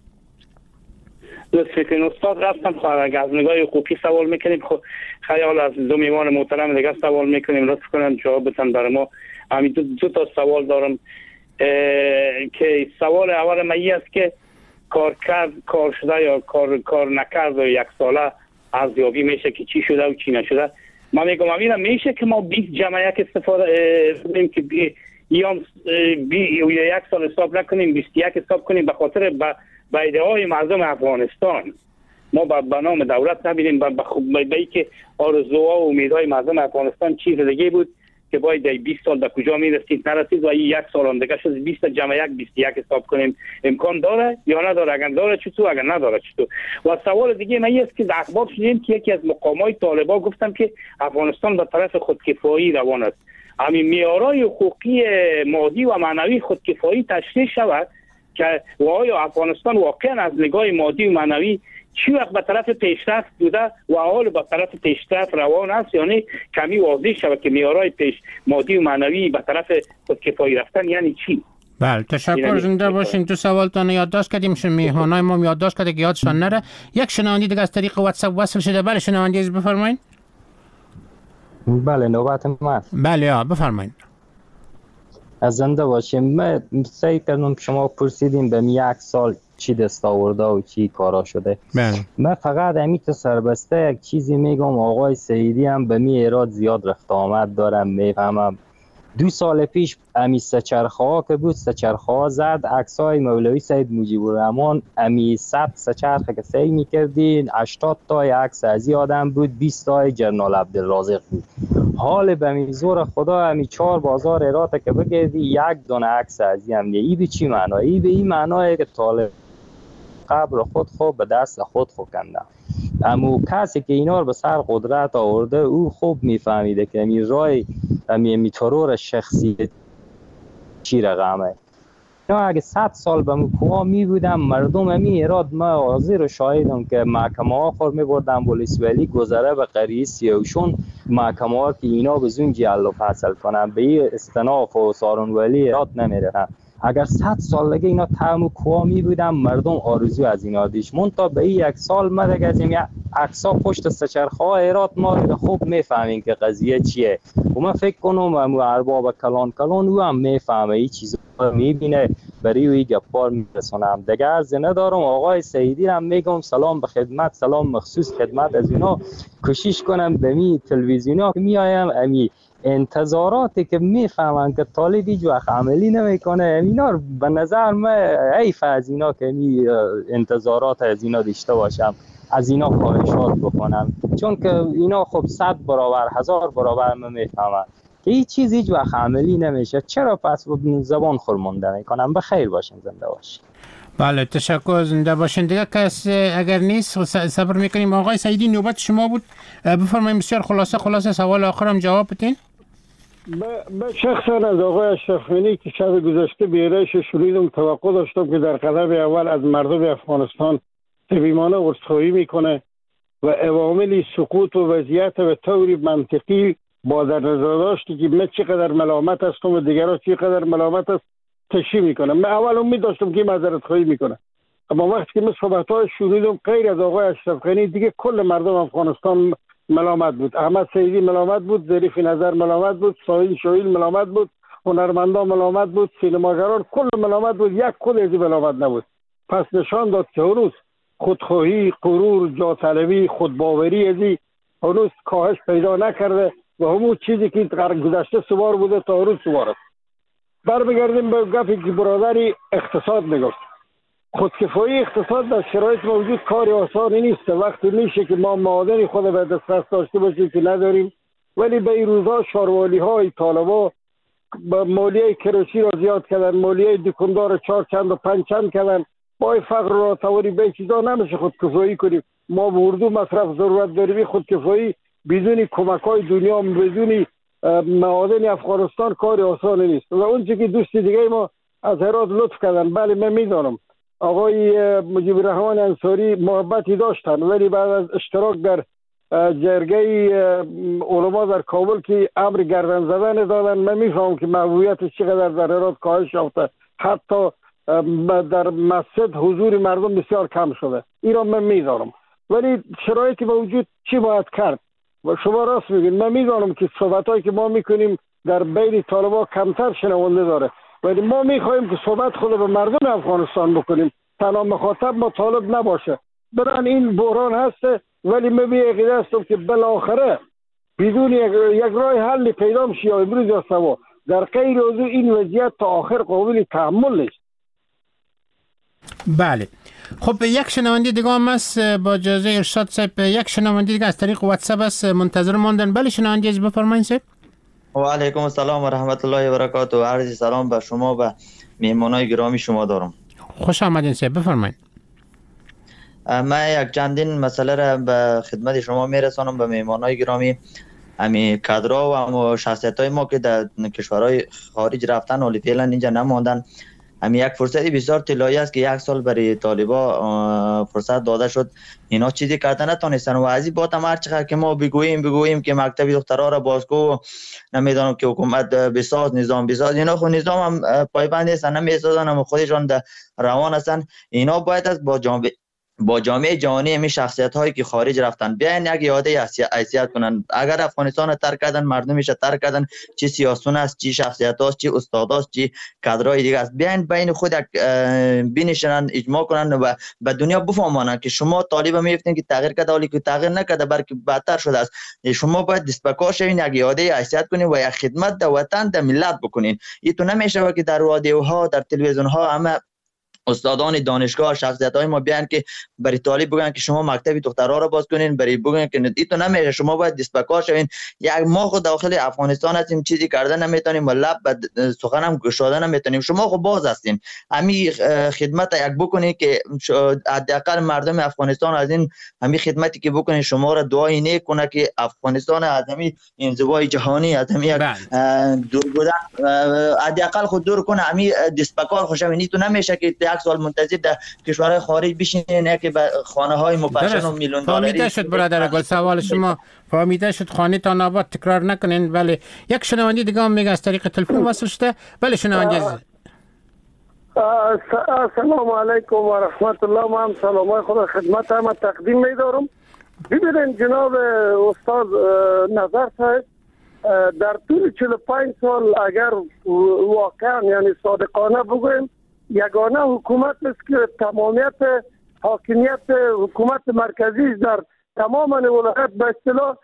لطفاً استاد رفتم خواهر از نگاه حقوقی سوال میکنیم، خیال از دو میوان محترم دیگه سوال میکنیم، لطف کنن جواب بدن برای ما. همین دو تا سوال دارم که سوال اول من این است که کار شده یا کار نکرد و 1 ساله ارزیابی میشه که چی شده و چی نشده. من میگم همین میشه که ما 20 جمع یک استفاده کنیم که یا 1 سال حساب نکنیم 21 حساب کنیم، به خاطر به ایده‌های مردم افغانستان ما به نام دولت نبینیم، به ای که آرزوها و امیدهای مردم افغانستان چیز دیگه بود که باید در 20 سال به کجا میرسید نرسید و این 1 سال هم دیگه شد 20 جمع 1 21 حساب کنیم. امکان داره یا نداره؟ اگر داره چطور، اگر نداره چطور؟ و سوال دیگه من است که در اخبار شنیدیم که یکی از مقامای طالبان گفتن که افغانستان به طرف خودکفایی روان است. همین معیارهای حقوقی مادی و معنوی خودکفایی تشریح شود که آیا افغانستان واقعا از نگاه مادی و معنوی چی وقت به طرف پیشرفت بوده و حال به طرف پیشرفت روان است، یعنی کمی واضح شود که معیارهای مادی و معنوی به طرف خودکفایی رفتن یعنی چی؟ بله تشکر. زنده باشین. تو سوالتان یادداشت کردیم، میهمانای ما یادداشت کرده که یادشان نره. یک شنونده دیگه از طریق واتساپ وصل شده. بله شنونده عزیز بفرمایید. بله نوبت ما است. بله بفرمایید. از زنده باشیم. من سعی کردم شما پرسیدیم به 1 سال چی دستاورده و چی کارا شده. بله. من فقط امیت سربسته یک چیزی میگم، آقای سعیدی هم به می ایراد زیاد رفت آمد دارم میفهمم. 2 سال پیش امی سچرخه ها که بود، سچرخه ها زد عکسای مولوی سید مجیب الرحمن، امی 100 سچرخه که سعی میکردین 80 تای عکس از آدم بود، 20 تای جنرال عبدالرازق بود. حال به میزور خدا امی 4 بازار ایرات که بگردی 1 دونه عکس از هم نیه. ای به چی معنی؟ ای به این معنیه که طالب قبر خود به دست خود کنده. اما کسی که اینا رو به سر قدرت آورده او خوب میفهمیده که امی رای امی ترور شخصی چی رقمه. اینا اگه 100 سال به مکوها می بودم مردم امی ایراد ما حاضر و شاهدم که محکمه ها خور می بردن پلیس ولی گذره به قریه سیاوشون محکمه ها که اینا به زون جلو فصل کنن به این استناف و سارون ولی ایراد نمی رفن. اگر 100 سال دیگه اینا طعم و کوامی بودن مردم آرزو از اینا دیش تا به این 1 سال ما دیگه از این عکس‌ها پشت سچرخه هرات ما خوب میفهمیم که قضیه چیه و من فکر کنم ارباب کلان او هم میفهمه این چیزا میبینه برای این گپار میرسونم دیگه عرض ندارم. آقای سعیدی هم میگم سلام به خدمت، سلام مخصوص خدمت از اینا. کوشش کنم به می تلویزیونا که میایم امی انتظاراتی که میفهمن که طالب هیچ وقت عملی نمیکنه اینا به نظر من حیف از اینا که می انتظارات از اینا داشته باشم، از اینا خواهشات بکنم، چون که اینا خب 100 برابر 1000 برابر من میفهمن که هیچ چیز هیچ وقت عملی نمیشه. چرا پس زبان خورمونده میکنم؟ بخیر باشین، زنده باشین. بله تشکر، زنده باشین. دیگه کس اگر نیست صبر میکنیم. آقای سعیدی نوبت شما بود، بفرمایید. بسیار خلاصه سوال آخرم جواب بدین. به شخصا از آقای اشرف غنی که شب گذشته بیرایش شنیدم، توقع داشتم که در قدم اول از مردم افغانستان صمیمانه عذرخواهی میکنه و عوامل سقوط و وضعیت به طوری منطقی با در نظر داشتی که من چقدر ملامت هستم و دیگران چقدر ملامت است تشریح میکنه. من اول امید داشتم که معذرت خواهی میکنه، اما وقتی که من صحبت‌های شنیدم غیر از آقای اشرف غنی دیگه کل مردم افغانستان ملامت بود. احمد سعیدی ملامت بود، ظریف نظر ملامت بود، ساحل شویل ملامت بود، هنرمندان ملامت بود، سینماگران کل ملامت بود، یک کل از ملامت نبود. پس نشان داد که هنوز خودخواهی، غرور، جاطلبی، خودباوری ازی هنوز کاهش پیدا نکرده و همون چیزی که گذشته سوار بوده تا روز سوار است. برمیگردیم به گپی که برادری اقتصاد میگفت. خودکفایی اقتصاد در شرایط موجود کار آسانی نیست. وقتی میشه که ما معادن خود به دسترس داشته باشیم که نداریم، ولی به این روزها شاروالی های طالبا با مالیه کروسی را زیاد کردن، مالیه دکاندار 4 چند و 5 چند کردن. با فقر را تواری به چیزا نمیشه خودکفایی کنیم. ما به اردو مصرف ضرورت داریم. خودکفایی بدون کمک های دنیا، بدون معادن افغانستان کار آسانی نیست. و اون چیزی که دوست دیگه ما از هرات لطف کردن، بله من میدانم آقای مجیب الرحمن انصاری محبتی داشتن، ولی بعد از اشتراک در جرگه علما در کابل که امر گردن زدن دادن، من میفهمم که محبوبیتش چقدر در هرات کاهش یافته. حتی در مسجد حضور مردم بسیار کم شده. این را من میدانم، ولی شرایط موجود چی باید کرد؟ و شما راست میگین. من میدانم که صحبتایی که ما میکنیم در بین طالبا کمتر شنونده داره، ولی ما میخوایم که صحبت خود به مردم افغانستان بکنیم، تنها مخاطب ما طالب نباشه. بران این بحران هسته، ولی من به عقیده هستم که بالاخره بدون یک راه حل پیدا میشه، یا امروز یا سبا. در غیر از این وضعیت تا آخر قابل تحمل نیست. بله خب یک شنونده دیگه هم است با اجازه ارشاد صاحب. یک شنونده دیگه از طریق واتساپ است، منتظر ماندن. بله شنونده از بفرمایید صاحب. و علیکم السلام و رحمت الله و برکاته. و عرض سلام به شما و مهمانای گرامی شما دارم. خوش آمدین صاحب، بفرمایید. من یک چندین مسئله را به خدمت شما میرسانم به مهمانای گرامی. امی کادرها و هم شخصیت‌های ما که در کشورهای خارج رفتن ولی فعلا اینجا نماندن، امی یک فرصتی بسیار طلایی است که 1 سال برای طالبا فرصت داده شد. اینا چیزی کردن نتونستن و از این بات هم هر چقدر که ما بگوییم که مکتب دخترها را بازگو، نمیدونم که حکومت بساز، نظام بساز، اینا خود نظام هم پایبند نیستن، نمیسازن، هم خودشان روان هستن. اینا باید از با جامعه جهانی همین شخصیت هایی که خارج رفتن بیاین یک اعاده حیثیت کنن. اگر افغانستان رو ترک کردن، مردمش رو ترک کردن، چی سیاسیون است، چی شخصیت هاست، چی استاد هاست، چی کادرهای دیگه است، بیاین بین خود بینشنن، اجماع کنن و به دنیا بفهمانن که شما طالب میفتین که تغییر کرده، ولی که تغییر نکرده بلکه بدتر شده است. شما باید دستبکار شوین، یک اعاده حیثیت کنین و یک خدمت در وطن در ملت بکنین. این تو نمیشه که در رادیوها، در تلویزیون ها همه استادان دانشگاه شخصیت‌های ما بیان که برای طالب بگن که شما مکتب دخترها رو باز کنین، برای بگن که این تو نمیشه. شما باید دستبکار شوین. یک ما خود داخل افغانستان هستیم، چیزی کردن نمیتونیم و لب سخن هم گشاده نمیتونیم. شما خود باز هستین، همین خدمت یک بکنین که حداقل مردم افغانستان از این همین خدمتی که بکنین شما را دعای نیک کنه که افغانستان از همین انزوای جهانی، از همین دور بودن حداقل خود دور کنه. همین دستبکار خوشم تو نمیشه که 1 سال منتظر در کشورهای خارج بشینین که به خانه های مفشن و میلیون دلاری. فهمیده شد برادر گل، سوال شما فهمیده شد. خانه تا آباد تکرار نکنین. ولی یک شنونده دیگه هم میگه از طریق تلفن وصل شده. بله شنونده السلام علیکم و رحمت الله. من سلامای خود خدمت همه تقدیم می‌دارم. ببینید جناب استاد نظر صاحب، در طول 45 سال اگر واقعا یعنی صادقانه بگویم، یگانه حکومت است که تمامیت حاکمیت حکومت مرکزی در تمام ولایت به اصطلاح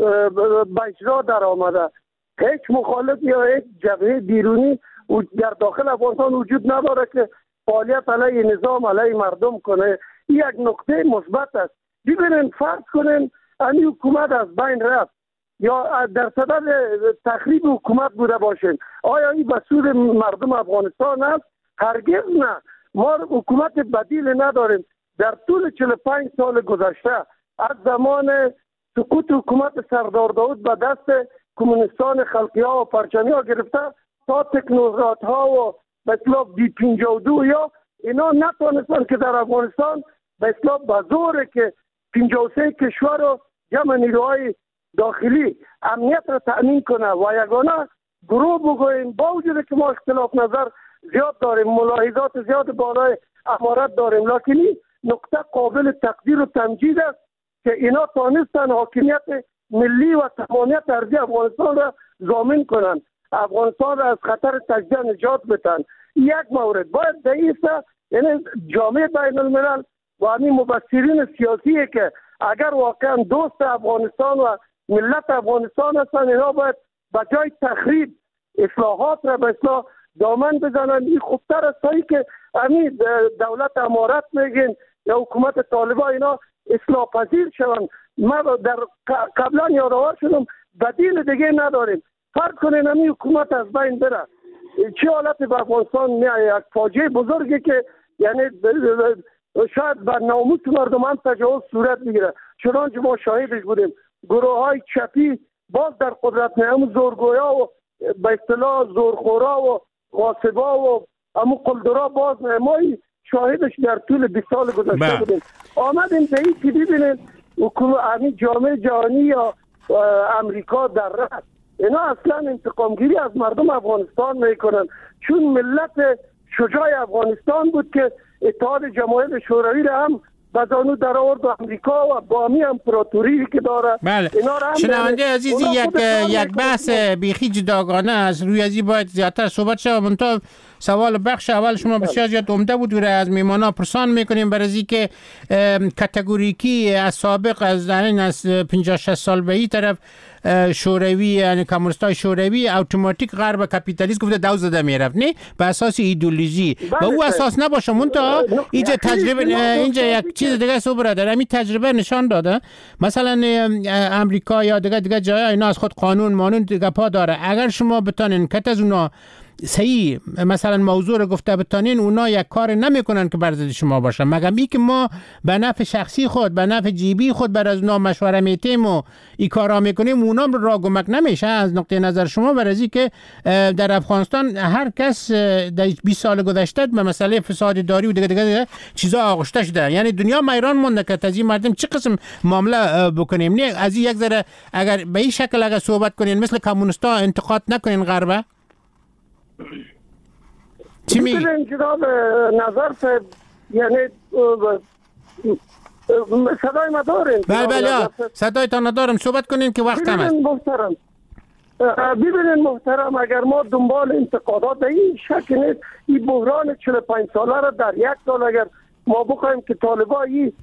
به اجرا در آمده. هیچ مخالف یا هیچ جبهه بیرونی در داخل افغانستان وجود نداره که فعالیت علیه نظام علیه مردم کنه. یک نکته مثبت است. ببینید فرض کنین این حکومت از بین رفت یا در صدد تخریب حکومت بوده باشین، آیا این به سود مردم افغانستان است؟ هرگز نه. ما حکومت بدیل نداریم. در طول 45 سال گذشته از زمان سقوط حکومت سردار داود به دست کمونیستان خلقی ها و پرچمی ها گرفته تا تکنوکرات ها و به اصطلاح B-52 یا اینا نتونستن که در افغانستان به اصطلاح به زور که 53 کشور و جمع نیروهای داخلی امنیت را تأمین کنه و یگانه گروه بگوییم، با وجود که ما اختلاف نظر زیاد داریم، ملاحظات زیاد بالای امارت داریم، لکن این نکته قابل تقدیر و تمجید است که اینا تانستن حاکمیت ملی و تمامیت ارضی افغانستان را ضامن کنند، افغانستان را از خطر تجزیه نجات بدن. یک مورد باید دیسته، یعنی جامعه بین الملل و همین مبصرین سیاسی که اگر واقعا دوست افغانستان و ملت افغانستان هستن، اینا باید به جای تخریب اصلاحات را به اصلاح دامن بزنن. این خوبتر است تا که همین دولت امارت میگین یا حکومت طالبان اینا اصلاح پذیر شون. ما در قبلا یادآور شدم بدیل دیگه نداریم. فرض کنین همین حکومت از بین بره، چه حالت به افغانستان میاد؟ یک فاجعه بزرگی که یعنی شاید بر ناموس مردم هم تجاوز صورت بگیره. چنانچه ما شاهدش بودیم، گروه های چپی باز در قدرت هم زورگویا و به اصطلاح زورخورا و غاصبا و همون قلدرا باز نمایی شاهدش در طول 20 سال گذشته بودیم. آمدیم به این که ببینید همین جامعه جهانی یا امریکا در رأس اینا اصلا انتقامگیری از مردم افغانستان میکنن، چون ملت شجاع افغانستان بود که اتحاد جماهیر شوروی را هم بزانو در آورد و امریکا و با همی امپراتوری که داره. بله. شنونده عزیزی، یک بحث بیخی جداگانه است، روی ازی باید زیادتر صحبت شد. منتها سوال بخش اول شما بسیار زیاد عمده بود و از میمانا پرسان میکنیم برای که کاتگوریکی از سابق از 50-60 سال به این طرف شوروی یعنی کمونیستای شوروی اتوماتیک غرب کاپیتالیسم گفته دو زده میرفت، نه به اساس ایدئولوژی و او اساس نباشه. منتها اینجا تجربه اینجا یک چیز دیگه سو برادر، همین تجربه نشان داده مثلا امریکا یا دیگه جای اینا از خود قانون دیگه پا داره. اگر شما بتانین که از اونا صحیح مثلا موضوع رو گفته بتانین، اونا یک کار نمیکنن که بر ضد شما باشه، مگر اینکه ما به نفع شخصی خود به نفع جیبی خود بر از اونا مشوره میتیم و این کارا میکنیم، اونا را گمک نمیشه. از نقطه نظر شما بر از که در افغانستان هر کس در 20 سال گذشته به مسئله فساد داری و دیگه چیزا آغشته شده، یعنی دنیا میران مونده که از این مردم چه قسم معامله بکنیم. نه از یک ذره اگر به این شکل اگر صحبت کنین مثل کمونیستا انتقاد نکنین غربه. چی میگی؟ جناب نظر صاحب، یعنی صدای ما دارین؟ بله صدای تا ندارم، صحبت کنین که وقت کم است. ببینین محترم، اگر ما دنبال انتقادات به این شکل نیست، این بحران 45 ساله را در یک سال اگر ما بخوایم که طالبایی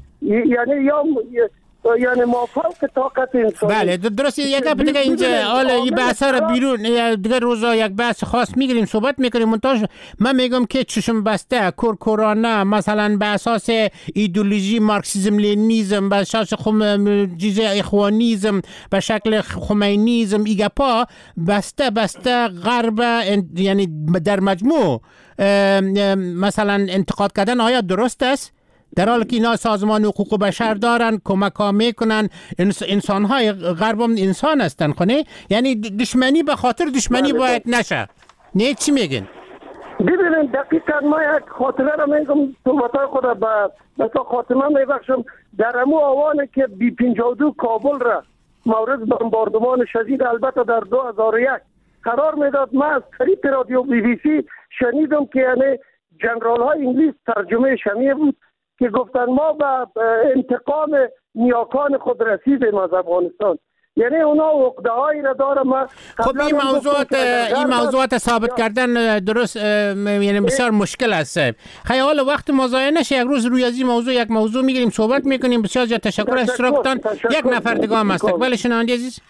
یعنی ما فوق طاقت انسانی. بله درسته. یک گپ دیگه اینجا حالا این بحث را بیرون دیگه روزا یک بحث خاص میگیریم صحبت میکنیم. منتها من میگم که چشم بسته کورکورانه مثلا به اساس ایدئولوژی مارکسیسم لنینیسم، به اساس اخوانیسم، به شکل خمینیسم، ایگپا بسته غرب یعنی در مجموع مثلا انتقاد کردن آیا درست است؟ در حالی که اینا سازمان حقوق بشر دارن، کمک ها میکنن، انسان های غرب هم انسان هستن خونه، یعنی دشمنی به خاطر دشمنی باید نشه. نه چی میگین؟ ببینید دقیقا ما یک خاطره را میگم، صحبتای خود به خاتمه میبخشم. در امو آوانه که B-52 کابل را مورد بمباردمان شدید البته در 2001 قرار میداد، من از طریق رادیو BBC شنیدم که یعنی جنرال های انگلیس ترجمه شمیه بود که گفتن ما به انتقام نیاکان خود رسیدیم از افغانستان. یعنی اونا عقده هایی را داره. ما خب این موضوعات ثابت کردن درست یعنی بسیار مشکل است. خیال وقت مضایع نشه، یک روز روی از این موضوع یک موضوع میگیریم صحبت میکنیم. بسیار زیاد تشکر از اشتراکتان. یک نفر دیگه هم هست. بله شنونده عزیز.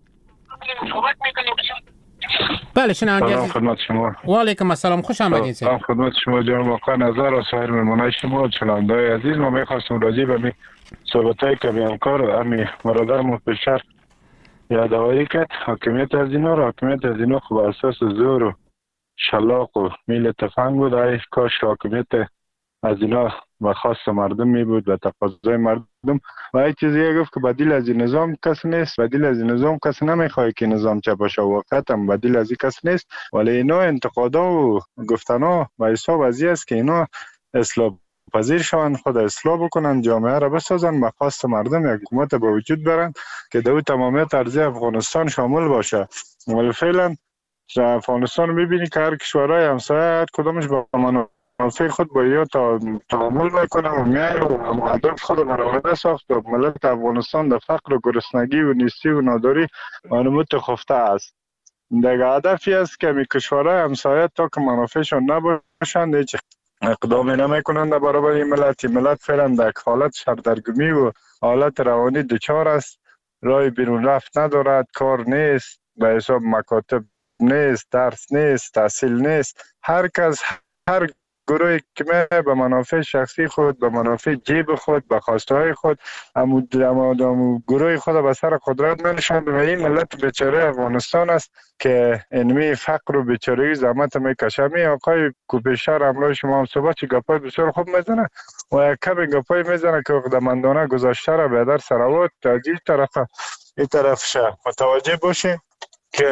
بله شنونده عزیز. خدمت شما. و علیکم السلام، خوش آمدید. سلام خدمت شما جناب واقعا نظر و سایر مهمانای شما شنونده‌های عزیز. ما می‌خواستم راجع به صحبت‌های که بیانکار امی برادرم پیشتر یادآوری کرد. حاکمیت از اینا خب اساس زور و شلاق و میل تفنگ بود. ای کاش حاکمیت از اینا و خاص مردم می بود و تقاضای مردم. و ای چیزی گفت که بدیل از این نظام کس نیست. بدیل از این نظام کس نمیخواد که نظام چپ بشه. واقعا هم بدیل از این کس نیست. ولی اینا انتقادا و گفتنا و حساب از است که اینا اصلاح پذیر شوند، خود اصلاح بکنن، جامعه را بسازن، مخواست مردم یک حکومت با وجود برن که دو تمامیت ارضی افغانستان شامل باشه. ولی فعلا افغانستان میبینی که هر کشورهای همسایه هر کدامش با منافع خود با یا تعامل میکنه و میایه و مهدف خود مراقبه ساخت و ملت افغانستان در فقر و گرسنگی و نیستی و ناداری مانموت خفته است. دیگه هدفی است که کشورهای همسایه تا که منافعشون نباشند هیچ اقدامی نمیکنند در برابر این ملت. ملت فعلا در حالت سردرگمی و حالت روانی دچار است. راه بیرون رفت ندارد، کار نیست، به حساب مکاتب نیست، درس نیست، تحصیل نیست. هر کس هر گروهی که به منافع شخصی خود، به منافع جیب خود، به خواستهای خود گروه خود به سر قدرت منشاند و این ملت بیچاره افغانستان است که انمی فقر و بیچارگی زحمت میکشه. می آقای کوپیشر امروز شما هم صحبت چه گپای بسیار خوب میزنه و یک کمی گپای میزنه که قدماندانه گذاشته را به در سراوات از این طرف شه متوجه باشیم که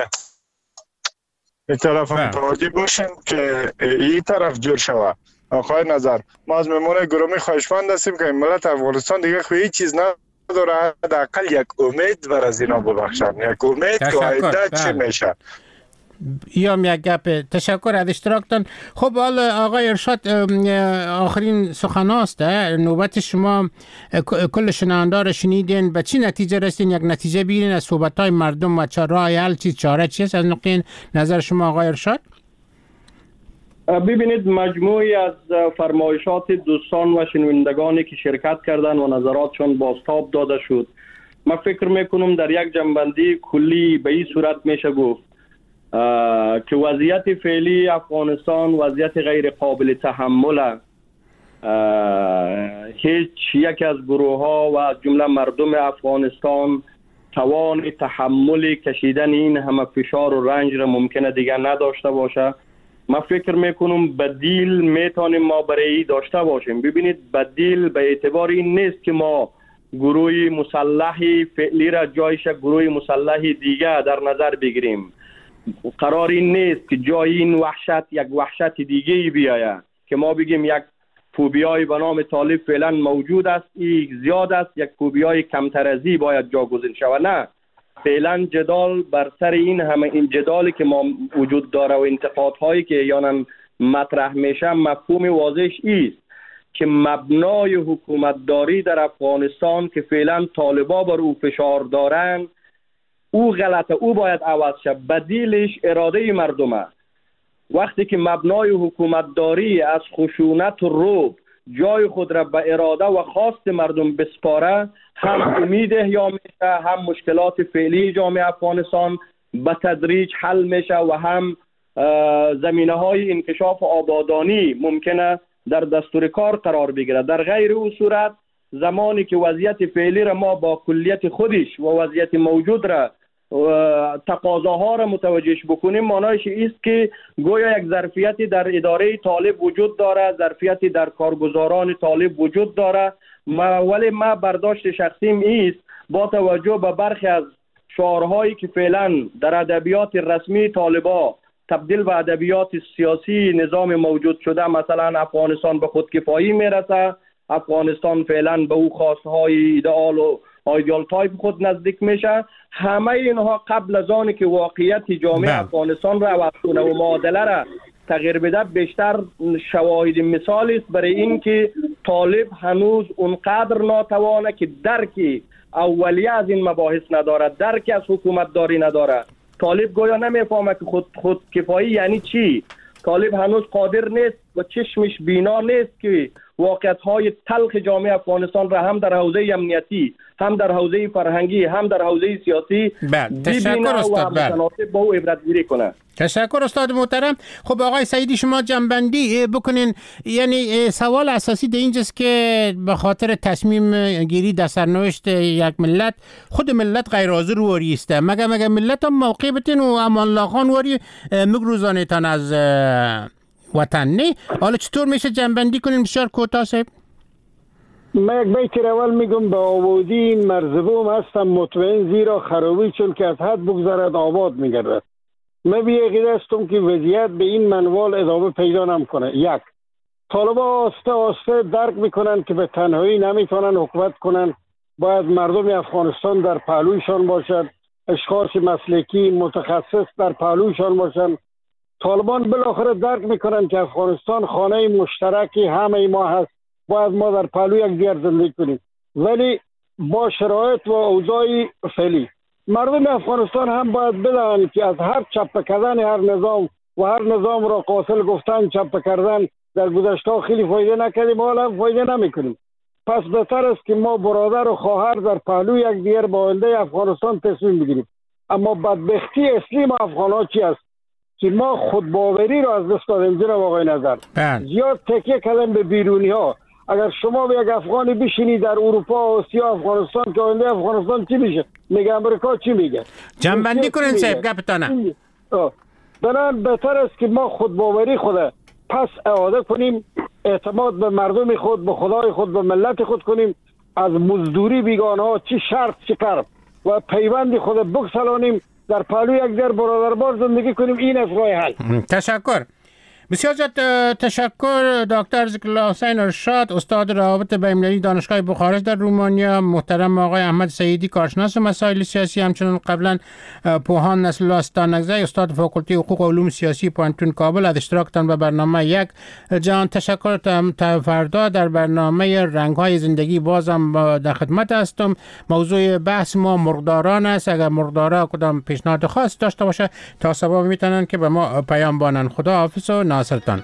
متوجه باشیم که این طرف جور شوه. آقای نظر ما از مهمان گرامی خواهشمند هستیم که این ملت افغانستان دیگه هیچ چیز نداره، حداقل یک امید بر از اینا ببخشن، یک امید که آینده چی میشه. یا یک گپ. تشکر از اشتراکتان. خب حالا آقای ارشاد آخرین سخناست، نوبت شما. کل شنونده را شنیدین، به چی نتیجه رسیدین؟ یک نتیجه بگیرین از صحبت‌های مردم و راه حل چاره چیست از نقطه نظر شما آقای ارشاد؟ ببینید مجموعی از فرمایشات دوستان و شنوندگانی که شرکت کردن و نظراتشون بازتاب داده شد، من فکر میکنم در یک جنبندی کلی به این صورت میشه گفت که وضعیت فعلی افغانستان وضعیت غیر قابل تحمل. هیچ یک از گروه ها و از جمله مردم افغانستان توان تحمل کشیدن این همه فشار و رنج را ممکنه دیگر نداشته باشه. من فکر میکنم بدیل میتونیم ما برای داشته باشیم. ببینید بدیل به اعتبار این نیست که ما گروه مسلحی فعلی را جایش گروه مسلحی دیگه در نظر بگیریم. قرار این نیست که جای این وحشت یک وحشت دیگه بیاید که ما بگیم یک فوبیای به نام طالب فعلا موجود است، این زیاد است، یک فوبیای کمتر از این باید جاگزین شود. نه، فعلا جدال بر سر این همه این جدالی که ما وجود داره و انتقادهایی که یعنی مطرح میشه مفهوم واضحش است که مبنای حکومتداری در افغانستان که فعلا طالبا بر او فشار دارن او غلطه، او باید عوض شه. بدیلش اراده مردم است. وقتی که مبنای حکومتداری از خشونت و رعب جای خود را به اراده و خواست مردم بسپاره، هم امید احیا میشه، هم مشکلات فعلی جامعه افغانستان به تدریج حل میشه و هم زمینه های انکشاف و آبادانی ممکنه در دستور کار قرار بگیره. در غیر او صورت زمانی که وضعیت فعلی را ما با کلیت خودش و وضعیت موجود را تقاضاها را متوجهش بکنیم، معنایش است که گویا یک ظرفیتی در اداره طالب وجود داره، ظرفیتی در کارگزاران طالب وجود داره. ولی ما برداشت شخصیم است با توجه به برخی از شعارهایی که فعلا در ادبیات رسمی طالبا تبدیل به ادبیات سیاسی نظام موجود شده، مثلا افغانستان به خودکفایی میرسه، افغانستان فعلا به او خواستهای ایدئال و آیدیال تایپ خود نزدیک میشه، همه اینها قبل از آن که واقعیت جامعه افغانستان را عوض کنه و معادله را تغییر بده بیشتر شواهد مثال است برای این که طالب هنوز اونقدر ناتوانه که درک اولیه از این مباحث نداره، درک از حکومت داری نداره. طالب گویا نمیفهمه که خود کفایی یعنی چی. طالب هنوز قادر نیست و چشمش بینا نیست که واقعیت‌های تلخ جامعه افغانستان را هم در حوزه امنیتی، هم در حوزه فرهنگی، هم در حوزه سیاسی تشکر استاد. متناسب با او عبرت گیری کنه. تشکر استاد محترم. خب آقای سعیدی شما جنبندی بکنین. یعنی سوال اساسی در اینجاست که به خاطر تصمیم گیری در سرنوشت یک ملت خود ملت غیر حاضر واری است. مگه ملت هم موقع بتین و امان الله خان واری مگروزانتان از وطن نه؟ حالا چطور میشه جنبندی کنین بسیار کوتاه صاحب؟ من یک بیت اول میگم به آبادی مرزبوم هستم مطمئن زیرا خرابی چون که از حد بگذرد آباد میگردد. من بیعقیده هستم که وضعیت به این منوال ادامه پیدا نمیکنه. یک، طالبان آسته آسته درک میکنن که به تنهایی نمیتونن حکومت کنن، باید مردم افغانستان در پهلویشان باشد، اشخاص مسلکی متخصص در پهلویشان باشن. طالبان بالاخره درک میکنن که افغانستان خانه مشترکی همه ما هست، باید ما در پهلوی یکدیگر زندگی کنیم، ولی با شرایط و اوضاع فعلی. مردم افغانستان هم باید بدانند که از هر چپه کردن هر نظام و هر نظام را قاتل گفتن، چپه کردن در گذشته خیلی فایده نکردیم، حالا فایده نمیکنیم. پس بهتر است که ما برادر و خواهر در پهلوی یکدیگر با آینده افغانستان تصمیم بگیریم. اما بدبختی اصلی ما افغان‌ها چی است که ما خودباوری را از دست دادیم. جناب آقای نظر زیاد تکیه کردن به بیرونی ها. اگر شما به یک افغانی بشینی در اروپا و آسیا افغانستان که آینده افغانستان چی میشه، میگه امریکا چی میگه، جنبندی کنین صاحب گپتانه. بنابراین بهتر است که ما خودباوری خود پس اعاده کنیم، اعتماد به مردم خود، به خدای خود، به ملت خود کنیم، از مزدوری بیگانه ها چی شرط چی کرب و پیوند خود بگسلانیم، در پهلوی یکدیگر برادربار زندگی کنیم. این است راه حل. تشکر. بسیار زیاد تشکر دکتر ذکرالله حسین ارشاد، استاد روابط بین‌المللی دانشگاه بخارست در رومانیا، محترم آقای احمد سعیدی کارشناس مسائل سیاسی، همچنین قبلا پوهان نسل الله استانکزی استاد فاکولته حقوق و علوم سیاسی پانتون کابل از اشتراکتان به برنامه یک جهان. تشکر. فردا در برنامه رنگ‌های زندگی بازم در خدمت هستم. موضوع بحث ما مرغداران است. اگر مرغدارا کدام پیشنهاد خاص داشته باشه تا صبح میتونن که به ما پیام بانن. خدا حافظ و ناصرتان.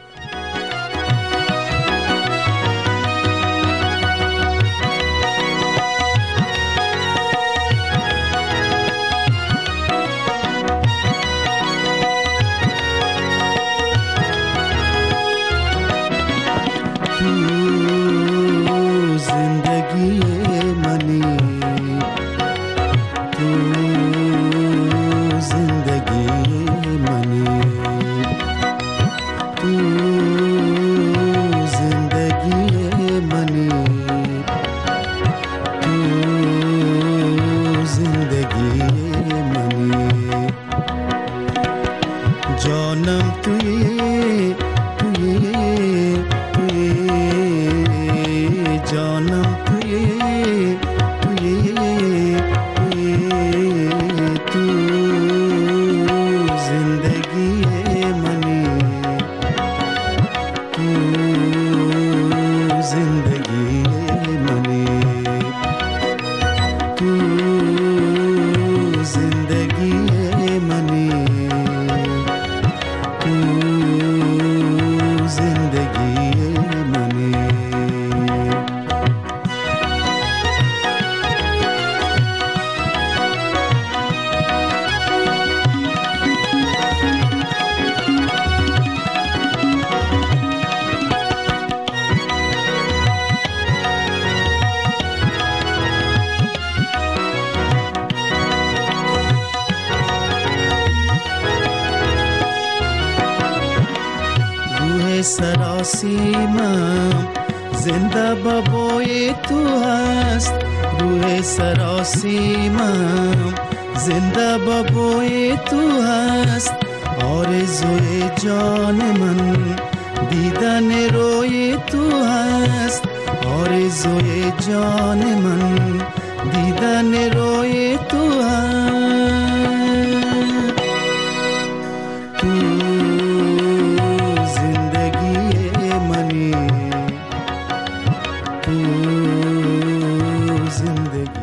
سراسیمم زنده بابای تو هست، روح سراسیمم زنده بابای تو هست، آرزوی جان من دیدن روی تو هست، آرزوی جان من